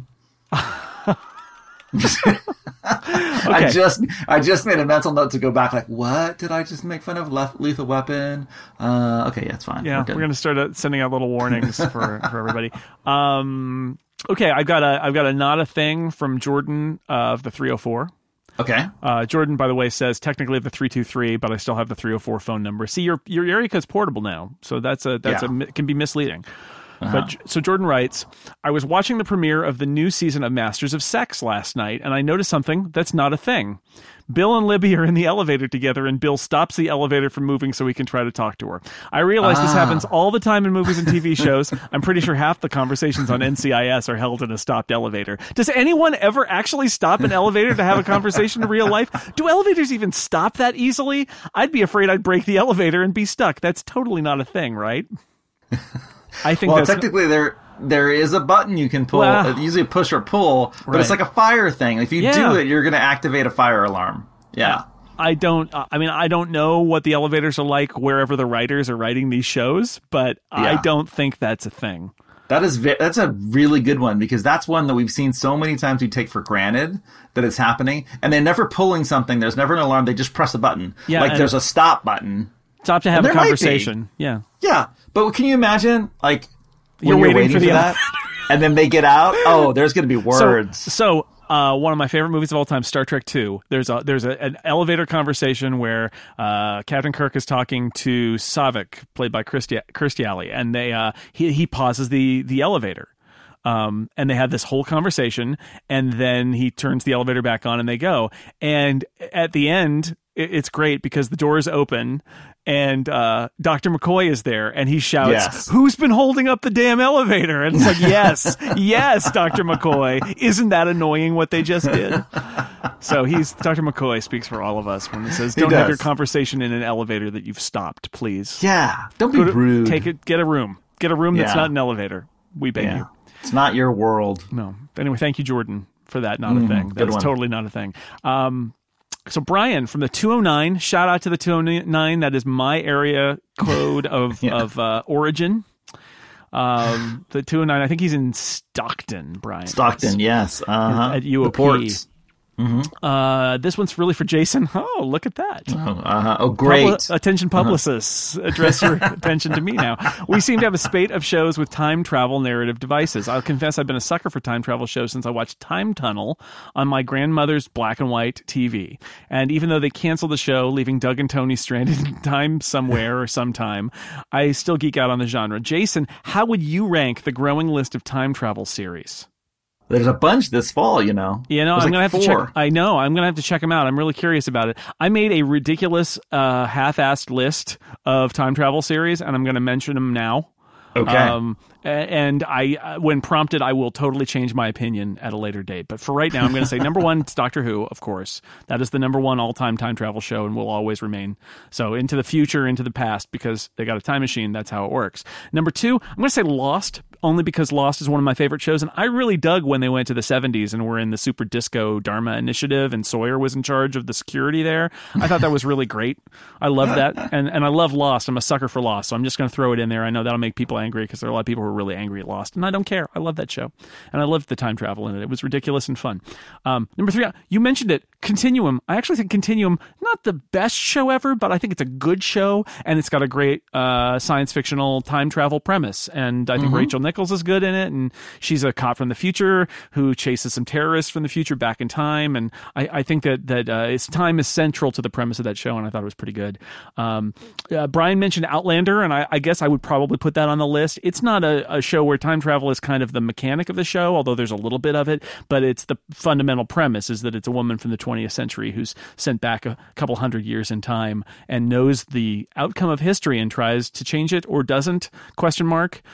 okay. I just I just made a mental note to go back. Like, what did I just make fun of? Left Lethal Weapon. Uh, okay, yeah, it's fine. Yeah, we're, we're going to start uh, sending out little warnings for, for everybody. Um, okay, I've got a I've got a not a thing from Jordan uh, of the three oh four. Okay. Uh, Jordan, by the way, says technically the three two three, but I still have the three oh four phone number. See, your your area code's portable now, so that's a that's yeah. a can be misleading. Uh-huh. But so Jordan writes, I was watching the premiere of the new season of Masters of Sex last night, and I noticed something that's not a thing. Bill and Libby are in the elevator together, and Bill stops the elevator from moving so he can try to talk to her. I realize ah. this happens all the time in movies and T V shows. I'm pretty sure half the conversations on N C I S are held in a stopped elevator. Does anyone ever actually stop an elevator to have a conversation in real life? Do elevators even stop that easily? I'd be afraid I'd break the elevator and be stuck. That's totally not a thing, right? I think well, that's technically there there is a button you can pull, well, usually push or pull, but right. it's like a fire thing. If you yeah. do it, you're going to activate a fire alarm. Yeah. I don't, I mean, I don't know what the elevators are like wherever the writers are writing these shows, but yeah. I don't think that's a thing. That is, that's a really good one, because that's one that we've seen so many times we take for granted that it's happening, and they're never pulling something. There's never an alarm. They just press a button. Yeah, like there's a stop button. Stop to have a conversation. Yeah. Yeah. But can you imagine, like, you're, you're waiting, waiting for, for the that, and then they get out? Oh, there's going to be words. So, so uh, one of my favorite movies of all time, Star Trek two. There's a there's a, an elevator conversation where uh, Captain Kirk is talking to Saavik, played by Kirstie, Kirstie Alley, and they uh, he he pauses the the elevator. Um, and they have this whole conversation, and then he turns the elevator back on and they go. And at the end, it, it's great because the door is open and uh, Doctor McCoy is there and he shouts, yes. "Who's been holding up the damn elevator?" And it's like, yes, yes, Doctor McCoy. Isn't that annoying what they just did? So he's Doctor McCoy speaks for all of us when he says, "Don't have your conversation in an elevator that you've stopped, please." Yeah, don't be Go to, rude. Take it. Get a room. Get a room that's yeah. not an elevator. We beg yeah. you. It's not your world. No. Anyway, thank you, Jordan, for that. Not mm, a thing. That's totally not a thing. Um, so Brian from the two oh nine. Shout out to the two oh nine. That is my area code of yeah. of uh, origin. Um, the two oh nine. I think he's in Stockton, Brian. Stockton, yes. Uh-huh. At U O P. Mm-hmm. Uh, this one's really for Jason. Oh, look at that. Oh, uh-huh. oh great. Publi- attention publicists, uh-huh. address your attention to me now. We seem to have a spate of shows with time travel narrative devices. I'll confess I've been a sucker for time travel shows since I watched Time Tunnel on my grandmother's black and white T V. And even though they canceled the show, leaving Doug and Tony stranded in time somewhere or sometime, I still geek out on the genre. Jason, how would you rank the growing list of time travel series? There's a bunch this fall, you know. You know, There's I'm like gonna have four. to check. I know, I'm gonna have to check them out. I'm really curious about it. I made a ridiculous, uh, half-assed list of time travel series, and I'm gonna mention them now. Okay. Um, and I, when prompted, I will totally change my opinion at a later date. But for right now, I'm going to say number one, it's Doctor Who, of course. That is the number one all-time time travel show and will always remain. So into the future, into the past, because they got a time machine. That's how it works. Number two, I'm going to say Lost, only because Lost is one of my favorite shows. And I really dug when they went to the seventies and were in the Super Disco Dharma Initiative and Sawyer was in charge of the security there. I thought that was really great. I love that. And, and I love Lost. I'm a sucker for Lost. So I'm just going to throw it in there. I know that'll make people angry because there are a lot of people who are really angry at Lost, and I don't care. I love that show, and I loved the time travel in it. It was ridiculous and fun. Um, number three, you mentioned it, Continuum. I actually think Continuum, not the best show ever, but I think it's a good show, and it's got a great uh, science fictional time travel premise, and I think mm-hmm. Rachel Nichols is good in it, and she's a cop from the future who chases some terrorists from the future back in time, and I, I think that that uh, its time is central to the premise of that show, and I thought it was pretty good. Um, uh, Brian mentioned Outlander, and I, I guess I would probably put that on the list. It's not a, a show where time travel is kind of the mechanic of the show, although there's a little bit of it, but it's the fundamental premise is that it's a woman from the twentieth century who's sent back a couple hundred years in time and knows the outcome of history and tries to change it or doesn't, question mark.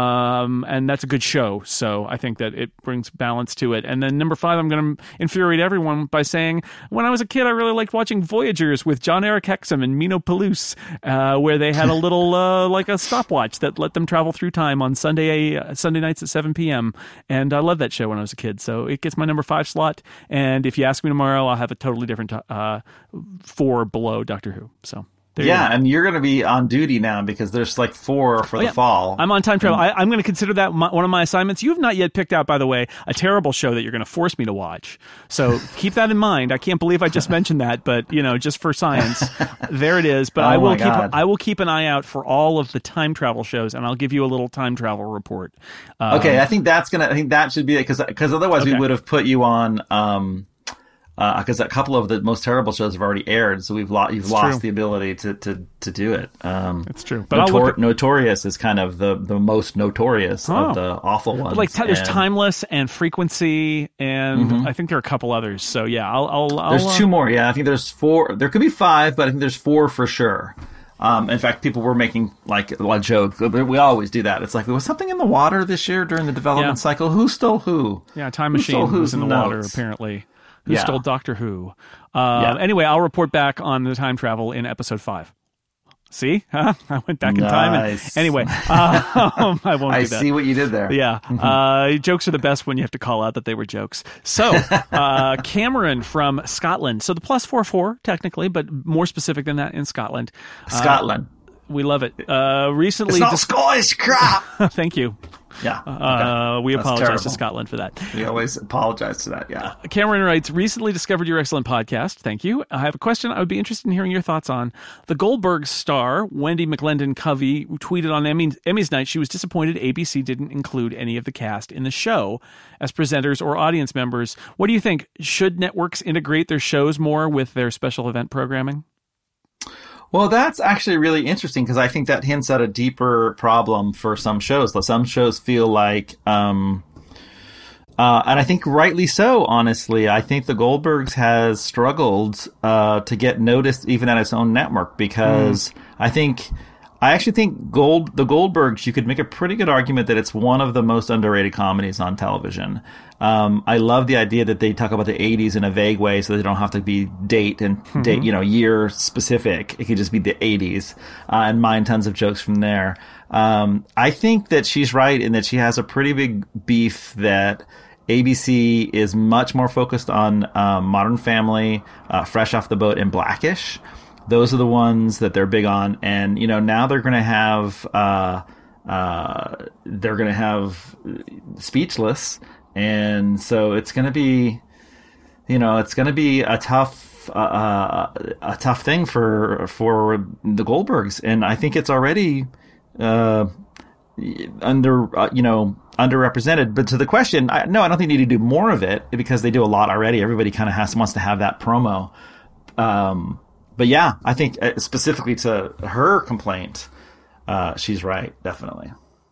Um, and that's a good show. So I think that it brings balance to it. And then number five, I'm going to infuriate everyone by saying, when I was a kid, I really liked watching Voyagers with John Eric Hexum and Mino Palouse, uh, where they had a little, uh, like a stopwatch that let them travel through time on Sunday uh, Sunday nights at seven p.m. And I loved that show when I was a kid. So it gets my number five slot. And if you ask me tomorrow, I'll have a totally different uh, four below Doctor Who. So there yeah, you go. And you're going to be on duty now because there's like four for oh, the yeah. fall. I'm on time travel. And- I, I'm going to consider that my, one of my assignments. You have not yet picked out, by the way, a terrible show that you're going to force me to watch. So keep that in mind. I can't believe I just mentioned that, but you know, just for science, there it is. But oh I will my keep God. I will keep an eye out for all of the time travel shows, and I'll give you a little time travel report. Um, okay, I think that's gonna. I think that should be it because because otherwise okay. we would have put you on. Um, because uh, a couple of the most terrible shows have already aired, so we've lo- you've it's lost true. the ability to, to, to do it. Um, it's true, but Notor- I'll look at- Notorious is kind of the, the most notorious oh. of the awful ones. But like t- there's and Timeless and Frequency, and mm-hmm. I think there are a couple others. So yeah, I'll. I'll, I'll There's uh, two more. Yeah, I think there's four. There could be five, but I think there's four for sure. Um, in fact, people were making like a joke. We always do that. It's like there was something in the water this year during the development Yeah. cycle. Who stole who? Yeah, Time Who stole Machine was whose in the notes? water apparently. Who Yeah. stole Doctor Who? Uh, Yeah. Anyway, I'll report back on the time travel in episode five. See? Huh? I went back in time. And, Nice. anyway, uh, I won't I do that. see what you did there. Yeah. Uh, jokes are the best when you have to call out that they were jokes. So, uh, Cameron from Scotland. So the plus four four, technically, but more specific than that in Scotland. Uh, Scotland. We love it. Uh, recently, It's not dis- Scottish crap. thank you. Yeah. Uh, we That's apologize terrible. to Scotland for that. We always apologize to that. Yeah. Cameron writes, recently discovered your excellent podcast. Thank you. I have a question I would be interested in hearing your thoughts on. The Goldberg star, Wendy McLendon Covey, tweeted on Emmy, Emmy's night she was disappointed A B C didn't include any of the cast in the show as presenters or audience members. What do you think? Should networks integrate their shows more with their special event programming? Well, that's actually really interesting because I think that hints at a deeper problem for some shows. Some shows feel like um, Uh, and I think rightly so, honestly. I think the Goldbergs has struggled uh, to get noticed even at its own network because mm. I think, I actually think Gold the Goldbergs, you could make a pretty good argument that it's one of the most underrated comedies on television. Um, I love the idea that they talk about the eighties in a vague way so they don't have to be date and mm-hmm. date, you know, year specific. It could just be the eighties uh, and mine tons of jokes from there. Um, I think that she's right in that she has a pretty big beef that A B C is much more focused on um, Modern Family, uh, Fresh Off the Boat, and Blackish. Those are the ones that they're big on. And, you know, now they're going to have, uh, uh, they're going to have Speechless. And so it's going to be, you know, it's going to be a tough, uh, a tough thing for, for the Goldbergs. And I think it's already, uh, under, uh, you know, underrepresented. But to the question, I, no, I don't think they need to do more of it because they do a lot already. Everybody kind of has wants to have that promo. Um, but yeah, I think specifically to her complaint, uh, she's right, definitely.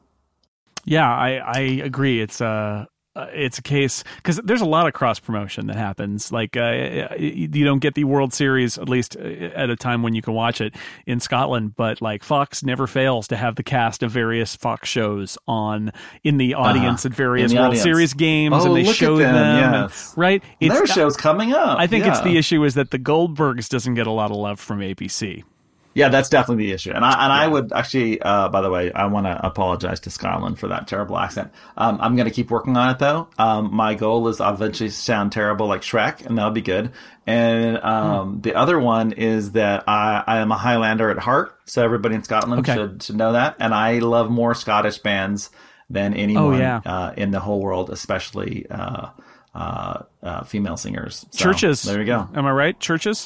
Yeah, I, I agree. It's uh Uh, it's a case because there's a lot of cross promotion that happens. Like uh, you don't get the World Series, at least at a time when you can watch it in Scotland. But like Fox never fails to have the cast of various Fox shows on in the audience uh-huh. at various World audience. Series games, oh, and they look show at them. them. Yes. And, right? It's, their show's coming up. I think yeah. it's the issue is that the Goldbergs doesn't get a lot of love from A B C. Yeah, that's definitely the issue. And I and yeah. I would actually, uh, by the way, I want to apologize to Scotland for that terrible accent. Um, I'm going to keep working on it, though. Um, my goal is I'll eventually sound terrible like Shrek, and that'll be good. And um, hmm. the other one is that I, I am a Highlander at heart, so everybody in Scotland okay. should, should know that. And I love more Scottish bands than anyone oh, yeah. uh, in the whole world, especially uh, uh, uh, female singers. So, Churches. There you go. Am I right? Churches?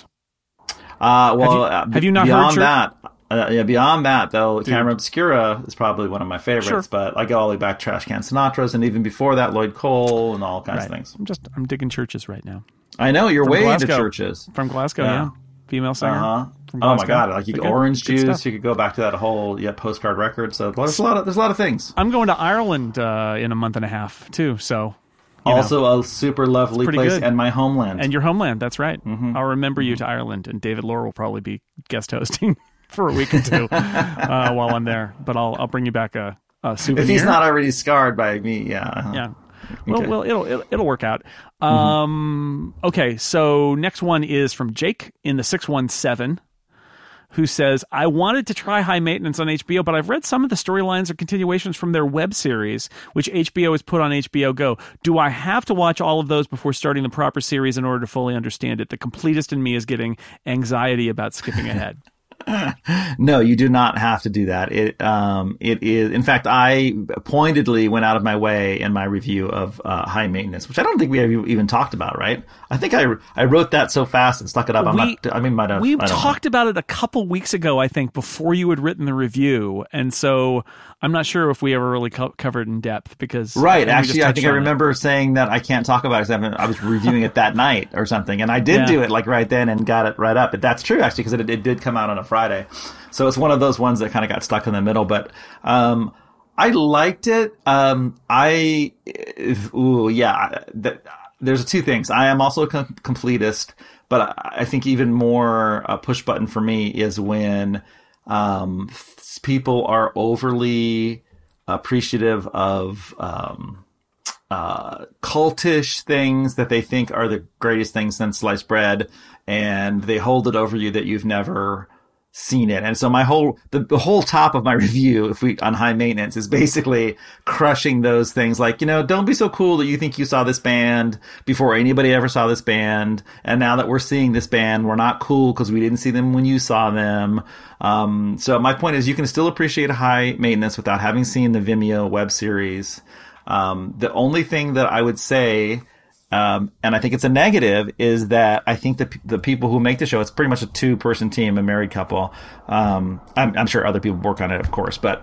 Uh, well, have you, have you not beyond heard that, uh, yeah, beyond that though, Dude. Camera Obscura is probably one of my favorites. Sure. But I go all the way back to Trash Can Sinatra's, and even before that, Lloyd Cole and all kinds right. of things. I'm just I'm digging Churches right now. I know you're From way Glasgow. into Churches From Glasgow, yeah, yeah. Female singer. Uh-huh. From oh my God! Like you could, Orange good Juice, stuff. you could go back to that whole yeah postcard record. So there's a lot of there's a lot of things. I'm going to Ireland uh, in a month and a half too. So. You also know, a super lovely place good. and my homeland. And your homeland, that's right. Mm-hmm. I'll remember mm-hmm. you to Ireland, and David Lohr will probably be guest hosting for a week or two uh, while I'm there. But I'll I'll bring you back a, a souvenir. If he's not already scarred by me, yeah. Yeah. Okay. Well, well, it'll, it'll it'll work out. Um, mm-hmm. Okay, so next one is from Jake in the six one seven. Who says, I wanted to try High Maintenance on H B O, but I've read some of the storylines or continuations from their web series, which H B O has put on H B O Go. Do I have to watch all of those before starting the proper series in order to fully understand it? The completist in me is getting anxiety about skipping ahead. No, you do not have to do that. It um it is in fact I pointedly went out of my way in my review of uh, High Maintenance, which I don't think we have even talked about, right? I think I I wrote that so fast and stuck it up. I'm we, not I mean might have We I talked know. about it a couple weeks ago, I think, before you had written the review, and so I'm not sure if we ever really co- covered in depth because right. Actually, I think I remember it. saying that I can't talk about it because I was reviewing it that night or something, and I did yeah. do it like right then and got it right up. But that's true actually because it, it did come out on a Friday, so it's one of those ones that kind of got stuck in the middle. But um, I liked it. Um, I ooh yeah. The, there's two things. I am also a com- completist, but I, I think even more a push button for me is when um, people are overly appreciative of um, uh, cultish things that they think are the greatest things since sliced bread, and they hold it over you that you've never seen it. And so my whole the, the whole top of my review, if we on High Maintenance, is basically crushing those things. Like, you know, don't be so cool that you think you saw this band before anybody ever saw this band, and now that we're seeing this band, we're not cool because we didn't see them when you saw them. Um, so my point is, you can still appreciate High Maintenance without having seen the Vimeo web series. Um, the only thing that I would say, Um, and I think it's a negative, is that I think the the people who make the show, it's pretty much a two person team, a married couple. Um, I'm, I'm sure other people work on it, of course, but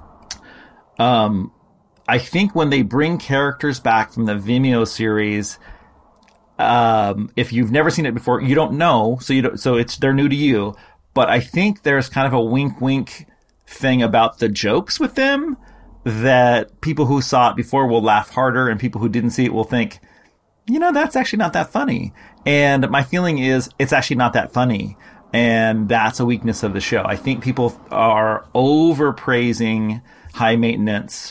um, I think when they bring characters back from the Vimeo series, um, if you've never seen it before, you don't know, so you don't, so it's they're new to you. But I think there's kind of a wink, wink thing about the jokes with them that people who saw it before will laugh harder, and people who didn't see it will think, you know, that's actually not that funny. And my feeling is it's actually not that funny. And that's a weakness of the show. I think people are overpraising High Maintenance.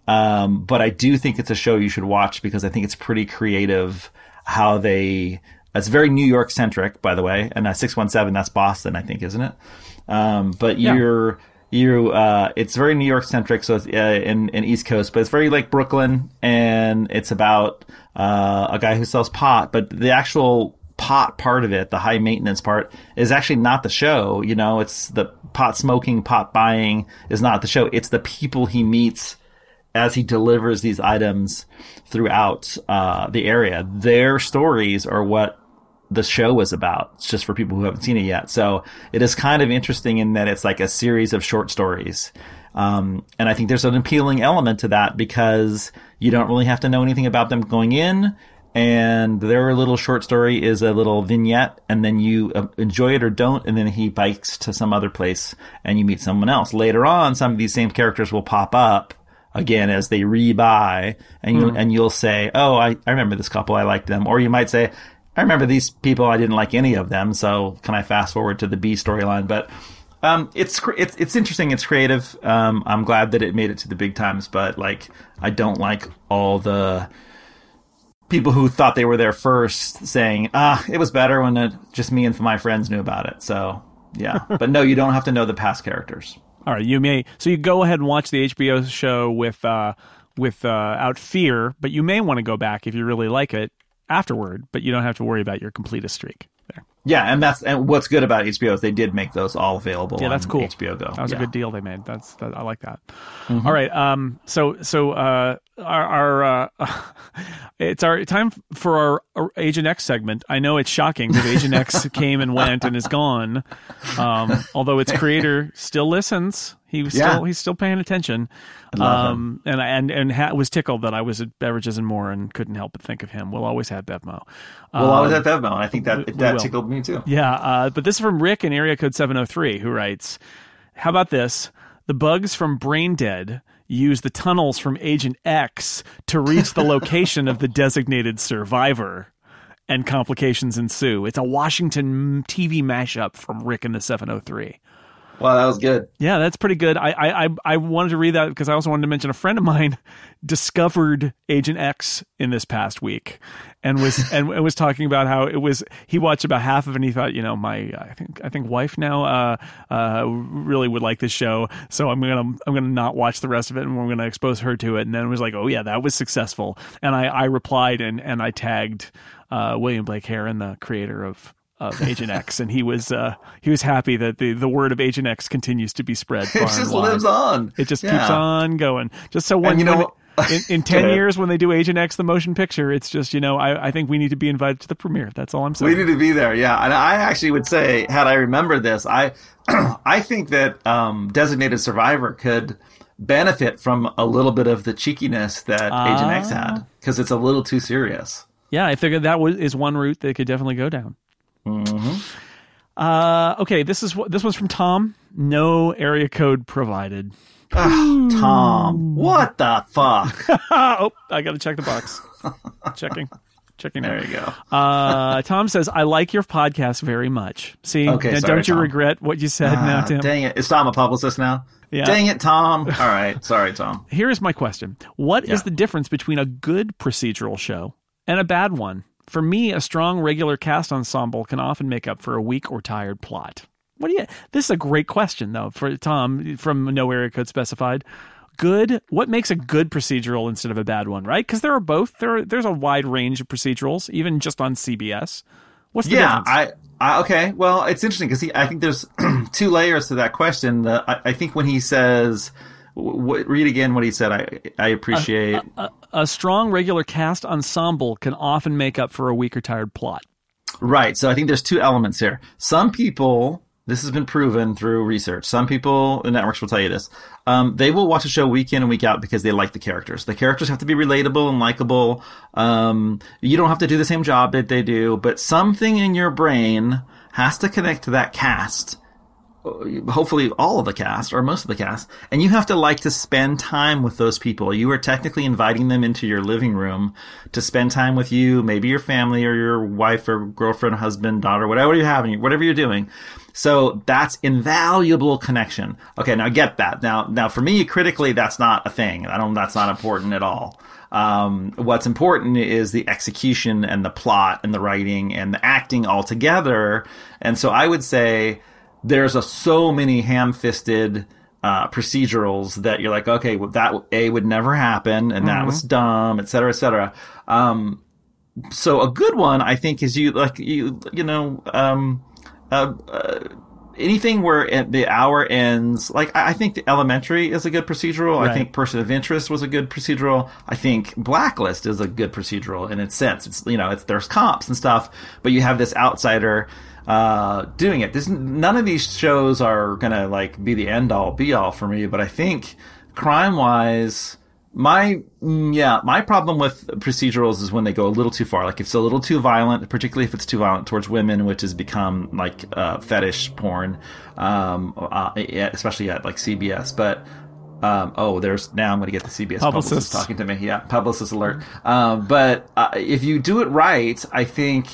Um, but I do think it's a show you should watch because I think it's pretty creative how they, it's very New York centric, by the way. And uh, six one seven, that's Boston, I think, isn't it? Um, but Yeah. you're, you, uh, it's very New York centric. So it's, uh, in, in East Coast, but it's very like Brooklyn, and it's about, uh, a guy who sells pot, but the actual pot part of it, the high maintenance part, is actually not the show. You know, it's the pot smoking, pot buying is not the show. It's the people he meets as he delivers these items throughout uh, the area. Their stories are what the show is about. It's just for people who haven't seen it yet. So it is kind of interesting in that it's like a series of short stories. Um, and I think there's an appealing element to that because you don't really have to know anything about them going in. And their little short story is a little vignette, and then you uh, enjoy it or don't, and then he bikes to some other place and you meet someone else. Later on, some of these same characters will pop up again as they rebuy, and you'll, mm. and you'll say, oh, I, I remember this couple, I liked them. Or you might say, I remember these people, I didn't like any of them, so can I fast forward to the B storyline? But um, it's it's it's interesting, it's creative. Um, I'm glad that it made it to the big times, but like I don't like all the people who thought they were there first saying, ah, it was better when it, just me and my friends knew about it. So, yeah. But no, you don't have to know the past characters. All right, you may. So you go ahead and watch the H B O show with uh, with uh, out fear, but you may want to go back if you really like it afterward, but you don't have to worry about your completest streak there. Yeah, and that's and what's good about H B O is they did make those all available. Yeah, that's on cool. H B O Go. That was yeah. a good deal they made. That's that, I like that. Mm-hmm. All right. Um. So so uh our our uh, it's our time for our, our Agent X segment. I know it's shocking that Agent X came and went and is gone. Um. Although its creator still listens. He was yeah. still he's still paying attention. I love um. him. And and and ha- was tickled that I was at Beverages and More and couldn't help but think of him. We'll always have Bevmo. We'll um, always have Bevmo, and I think that we, that we tickled me too. Yeah. Uh. But this is from Rick in area code seven oh three, who writes, "How about this? The bugs from Brain Dead use the tunnels from Agent X to reach the location of the designated survivor, and complications ensue." It's a Washington T V mashup from Rick in the seven oh three. Wow, that was good. Yeah, that's pretty good. I I I wanted to read that because I also wanted to mention a friend of mine discovered Agent X in this past week, and was and was talking about how it was. He watched about half of it, and he thought, you know, my I think I think wife now uh, uh, really would like this show, so I'm gonna I'm gonna not watch the rest of it, and we're gonna expose her to it. And then it was like, oh yeah, that was successful. And I I replied and and I tagged uh, William Blake Herron, the creator of. of Agent X, and he was uh, he was happy that the, the word of Agent X continues to be spread far It just and wide. lives on. It just yeah. keeps on going. Just so when, and you know, when in, in ten years when they do Agent X the motion picture, it's just, you know, I, I think we need to be invited to the premiere. That's all I'm saying. We need to be there, yeah. And I actually would say, had I remembered this, I I think that um, Designated Survivor could benefit from a little bit of the cheekiness that uh, Agent X had, because it's a little too serious. Yeah, I figured that was, is one route they could definitely go down. Mm-hmm. Uh, okay, this is this one's from Tom. No area code provided. Ugh, Tom, what the fuck? Oh, I got to check the box. Checking. Checking. There you go. uh, Tom says, I like your podcast very much. See, okay, now, sorry, don't you Tom. regret what you said ah, now, Tim? Dang it. Is Tom a publicist now? Yeah. Dang it, Tom. All right. Sorry, Tom. Here is my question. What yeah. is the difference between a good procedural show and a bad one? For me, a strong regular cast ensemble can often make up for a weak or tired plot. What do you? This is a great question, though, for Tom from No Area Code Specified. Good. What makes a good procedural instead of a bad one, right? Because there are both. There, are, there's a wide range of procedurals, even just on C B S. What's the yeah, difference? I, I okay. Well, it's interesting because I think there's two layers to that question. The, I, I think when he says, w- read again what he said. I I appreciate. A, a, a strong regular cast ensemble can often make up for a weak or tired plot. Right. So I think there's two elements here. Some people, this has been proven through research. Some people, the networks will tell you this. Um, they will watch a show week in and week out because they like the characters. The characters have to be relatable and likable. Um, you don't have to do the same job that they do, but something in your brain has to connect to that cast hopefully all of the cast or most of the cast, and you have to like to spend time with those people. You are technically inviting them into your living room to spend time with you, maybe your family or your wife or girlfriend, husband, daughter, whatever you have, whatever you're doing. So that's invaluable connection. Okay, now I get that. Now, now for me, critically, that's not a thing. I don't. That's not important at all. Um, what's important is the execution and the plot and the writing and the acting all together. And so I would say there's a, so many ham-fisted uh, procedurals that you're like, okay, well, that A would never happen, and mm-hmm. that was dumb, et cetera, et cetera. Um, so a good one, I think, is you like you you know. Um, Uh, uh, anything where the hour ends, like I think the Elementary is a good procedural. Right. I think Person of Interest was a good procedural. I think Blacklist is a good procedural in its sense. It's, you know, it's, there's comps and stuff, but you have this outsider, uh, doing it. This, none of these shows are gonna like be the end all be all for me, but I think crime wise, My, yeah, my problem with procedurals is when they go a little too far. Like if it's a little too violent, particularly if it's too violent towards women, which has become like, uh, fetish porn, um, uh, especially at like C B S. But, um, oh, there's, now I'm going to get the C B S publicist. publicist talking to me. Yeah, publicist alert. Um, but, uh, if you do it right, I think,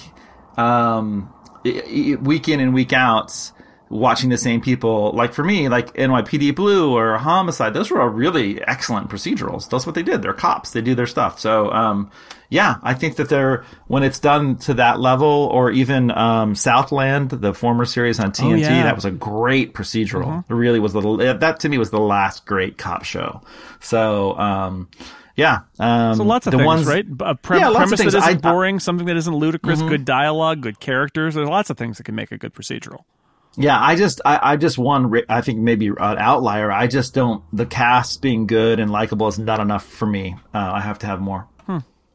um, week in and week out, watching the same people, like for me, like N Y P D Blue or Homicide, those were all really excellent procedurals. That's what they did. They're cops. They do their stuff. So, um, yeah, I think that they're, when it's done to that level, or even, um, Southland, the former series on T N T, oh, yeah. that was a great procedural. Mm-hmm. It really was the, that to me was the last great cop show. So, um, yeah. Um, so lots of the things, ones, right? A pre- yeah, premise that isn't I, boring, something that isn't ludicrous, mm-hmm. good dialogue, good characters. There's lots of things that can make a good procedural. Yeah, I just, I, I just one, I think maybe an outlier. I just don't, the cast being good and likable is not enough for me. Uh, I have to have more. Hmm.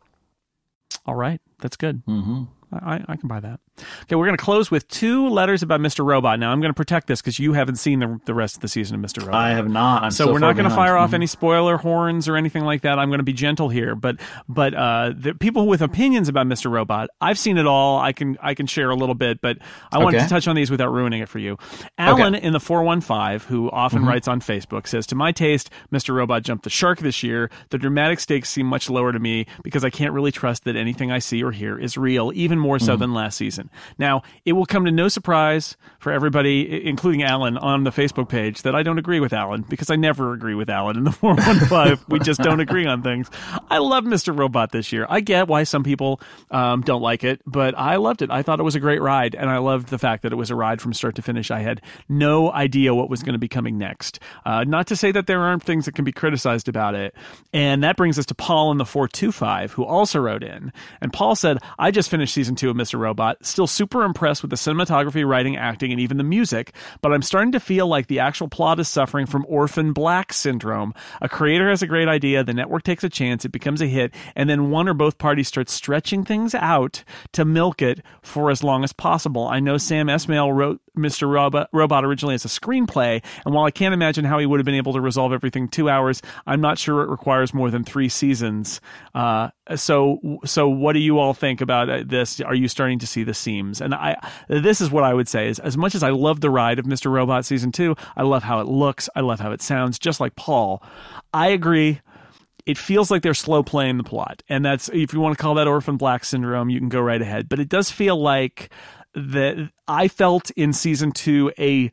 All right. That's good. Mm-hmm. I, I can buy that. Okay, we're going to close with two letters about Mister Robot. Now, I'm going to protect this because you haven't seen the, the rest of the season of Mister Robot. I have not. I'm so, so we're not going to fire mm-hmm. off any spoiler horns or anything like that. I'm going to be gentle here. But but uh, the people with opinions about Mister Robot, I've seen it all. I can I can share a little bit, but I okay. wanted to touch on these without ruining it for you. Alan okay. in the four one five, who often mm-hmm. writes on Facebook, says, to my taste, Mister Robot jumped the shark this year. The dramatic stakes seem much lower to me because I can't really trust that anything I see or hear is real, even more so mm-hmm. than last season. Now, it will come to no surprise for everybody, including Alan, on the Facebook page, that I don't agree with Alan, because I never agree with Alan in the four one five. We just don't agree on things. I love Mister Robot this year. I get why some people um, don't like it, but I loved it. I thought it was a great ride, and I loved the fact that it was a ride from start to finish. I had no idea what was going to be coming next. Uh, not to say that there aren't things that can be criticized about it. And that brings us to Paul in the four two five, who also wrote in. And Paul said, I just finished season two of Mister Robot, still super impressed with the cinematography, writing, acting, and even the music, but I'm starting to feel like the actual plot is suffering from Orphan Black syndrome. A creator has a great idea, the network takes a chance, it becomes a hit, and then one or both parties start stretching things out to milk it for as long as possible. I know Sam Esmail wrote Mister Robot, Robot originally as a screenplay, and while I can't imagine how he would have been able to resolve everything in two hours, I'm not sure it requires more than three seasons. Uh, so, so what do you all think about this? Are you starting to see the seams? And I, this is what I would say is, as much as I love the ride of Mister Robot season two, I love how it looks, I love how it sounds, just like Paul. I agree. It feels like they're slow playing the plot, and that's, if you want to call that Orphan Black syndrome, you can go right ahead. But it does feel like that I felt in season two a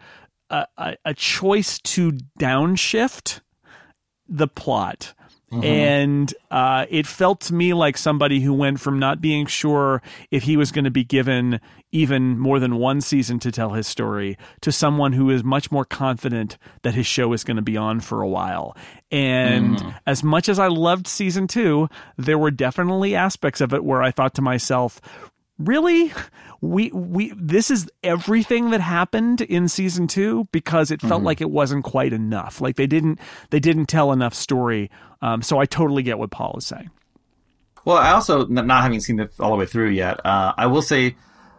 a, a choice to downshift the plot. Mm-hmm. And uh, it felt to me like somebody who went from not being sure if he was going to be given even more than one season to tell his story to someone who is much more confident that his show is going to be on for a while. And mm. as much as I loved season two, there were definitely aspects of it where I thought to myself, really? We we this is everything that happened in season two, because it felt mm-hmm. like it wasn't quite enough. Like they didn't they didn't tell enough story. Um, so I totally get what Paul is saying. Well, I also, not having seen it all the way through yet, uh, I will say,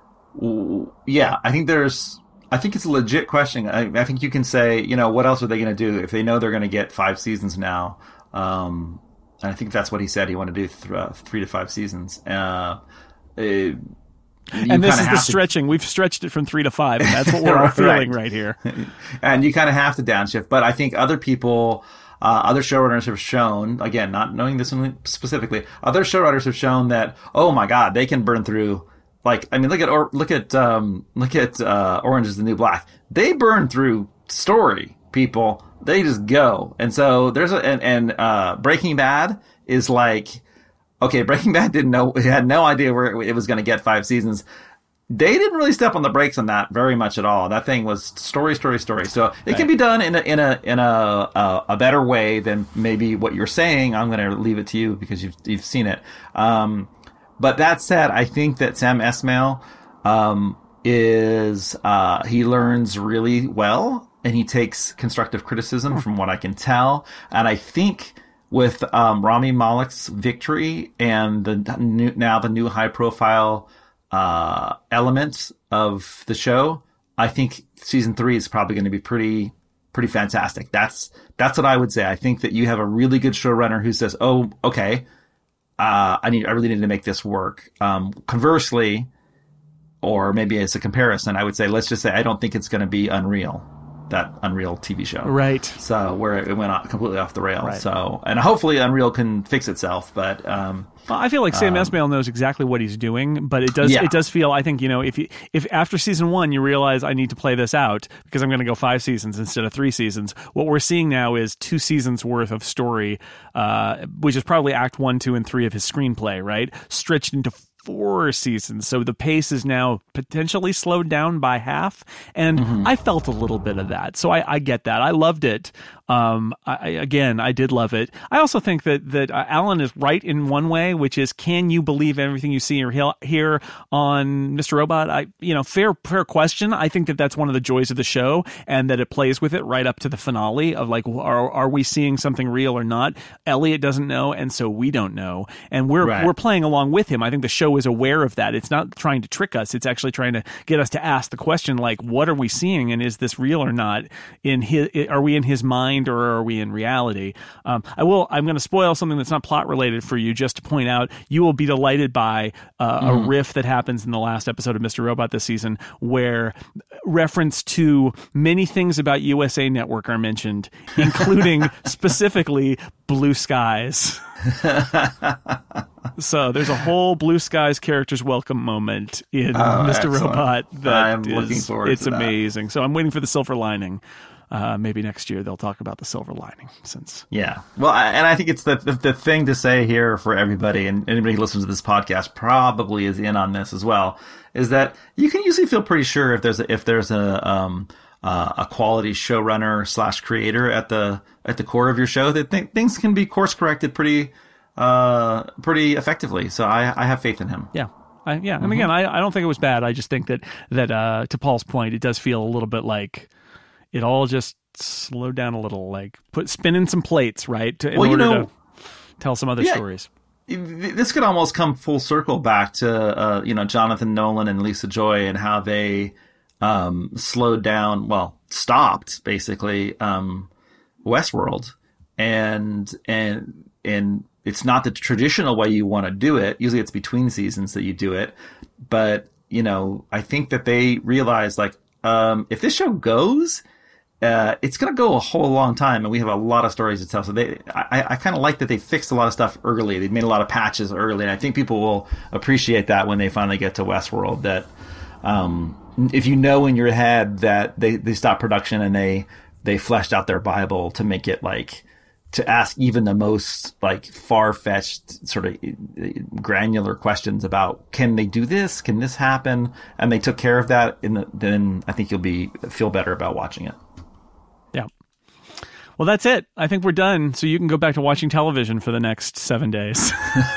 yeah, I think there's, I think it's a legit question. I, I think you can say, you know, what else are they going to do if they know they're going to get five seasons now? Um, and I think that's what he said he wanted to do, th- uh, three to five seasons. Uh, it, and this is the stretching. We've stretched it from three to five, and that's what we're all feeling right, right here. And you kind of have to downshift. But I think other people, uh, other showrunners have shown, again, not knowing this one specifically, other showrunners have shown that, oh my God, they can burn through. Like, I mean, look at or look at um, look at uh, Orange is the New Black. They burn through story, people. They just go. And so there's a and, and uh, Breaking Bad is like, okay, Breaking Bad didn't know, it had no idea where it was going to get five seasons. They didn't really step on the brakes on that very much at all. That thing was story, story, story. So it right. can be done in a in a in a a, a better way than maybe what you're saying. I'm going to leave it to you because you've you've seen it. Um, But that said, I think that Sam Esmail um, is uh, he learns really well, and he takes constructive criticism, from what I can tell. And I think with um, Rami Malek's victory and the new, now the new high profile uh, element of the show, I think season three is probably going to be pretty pretty fantastic. That's that's what I would say. I think that you have a really good showrunner who says, "Oh, okay." Uh, I need. I really need to make this work. Um, conversely, or maybe as a comparison, I would say, let's just say I don't think it's going to be Unreal, that Unreal T V show. Right. So where it went off, completely off the rails. Right. So, and hopefully Unreal can fix itself. But um, well, I feel like Sam um, Esmail knows exactly what he's doing, but it does yeah. it does feel. I think, you know, if you, if after season one you realize I need to play this out because I'm going to go five seasons instead of three seasons, what we're seeing now is two seasons worth of story, uh, which is probably act one, two, and three of his screenplay, right? Stretched into four seasons. So the pace is now potentially slowed down by half. And mm-hmm. I felt a little bit of that. So I, I get that. I loved it. Um, I, again, I did love it. I also think that, that uh, Alan is right in one way, which is, can you believe everything you see or hear on Mister Robot? I, you know, fair, fair question. I think that that's one of the joys of the show, and that it plays with it right up to the finale of like, are, are we seeing something real or not? Elliot doesn't know. And so we don't know. And we're, right. we're playing along with him. I think the show is aware of that. It's not trying to trick us. It's actually trying to get us to ask the question, like, what are we seeing? And is this real or not? In his, are we in his mind, or are we in reality? Um, I will, I'm going to spoil something that's not plot related for you, just to point out, you will be delighted by uh, mm. a riff that happens in the last episode of Mister Robot this season, where reference to many things about U S A Network are mentioned, including specifically Blue Skies. So there's a whole Blue Skies characters welcome moment in oh, Mister excellent. Robot that I'm is, looking forward it's to that. amazing. So I'm waiting for the silver lining. Uh, maybe next year they'll talk about the silver lining. Since yeah, well, I, and I think it's the, the the thing to say here for everybody, and anybody who listens to this podcast probably is in on this as well, is that you can usually feel pretty sure if there's a, if there's a um uh, a quality showrunner slash creator at the at the core of your show, that th- things can be course corrected pretty uh pretty effectively. So I I have faith in him. Yeah. I, yeah, and mm-hmm. again, I I don't think it was bad. I just think that that uh, to Paul's point, it does feel a little bit like it all just slowed down a little, like put spin in some plates, right? To, in well, order you know, to tell some other yeah, stories. This could almost come full circle back to, uh, you know, Jonathan Nolan and Lisa Joy and how they um, slowed down, well, stopped basically um, Westworld. And, and, and it's not the traditional way you want to do it. Usually it's between seasons that you do it. But, you know, I think that they realized, like, um, if this show goes, Uh, it's going to go a whole long time, and we have a lot of stories to tell. So they, I, I kind of like that they fixed a lot of stuff early. They made a lot of patches early, and I think people will appreciate that when they finally get to Westworld. That um, if you know in your head that they, they stopped production and they they fleshed out their Bible to make it like to ask even the most like far-fetched sort of granular questions about, can they do this? Can this happen? And they took care of that. In the, then I think you'll be feel better about watching it. Yeah. Well, that's it. I think we're done. So you can go back to watching television for the next seven days.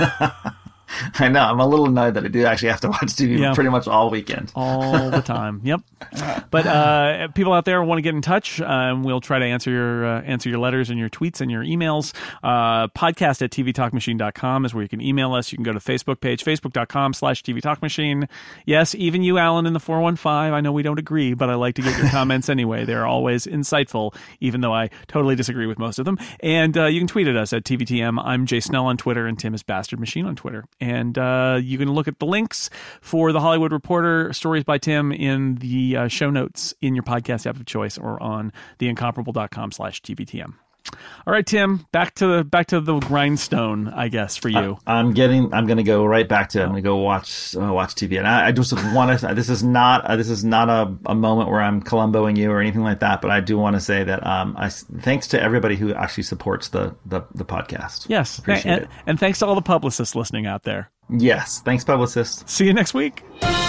I know. I'm a little annoyed that I do actually have to watch T V yeah. pretty much all weekend. All the time. Yep. But uh, people out there want to get in touch. Um, we'll try to answer your uh, answer your letters and your tweets and your emails. Uh, podcast at t v talk machine dot com is where you can email us. You can go to the Facebook page, facebook.com slash TV Talk Machine. Yes, even you, Alan, in the four one five. I know we don't agree, but I like to get your comments anyway. They're always insightful, even though I totally disagree with most of them. And uh, you can tweet at us at T V T M. I'm Jay Snell on Twitter, and Tim is Bastard Machine on Twitter. And uh, you can look at the links for The Hollywood Reporter, Stories by Tim, in the uh, show notes in your podcast app of choice or on theincomparable.com slash TVTM. All right, Tim, back to back to the grindstone, I guess, for you. I, I'm getting. I'm going to go right back to. I'm going to go watch uh, watch T V, and I, I just want to. This is not. Uh, this is not a, a moment where I'm Columboing you or anything like that. But I do want to say that um, I thanks to everybody who actually supports the the, the podcast. Yes, appreciate and, it. And thanks to all the publicists listening out there. Yes, thanks, publicists. See you next week.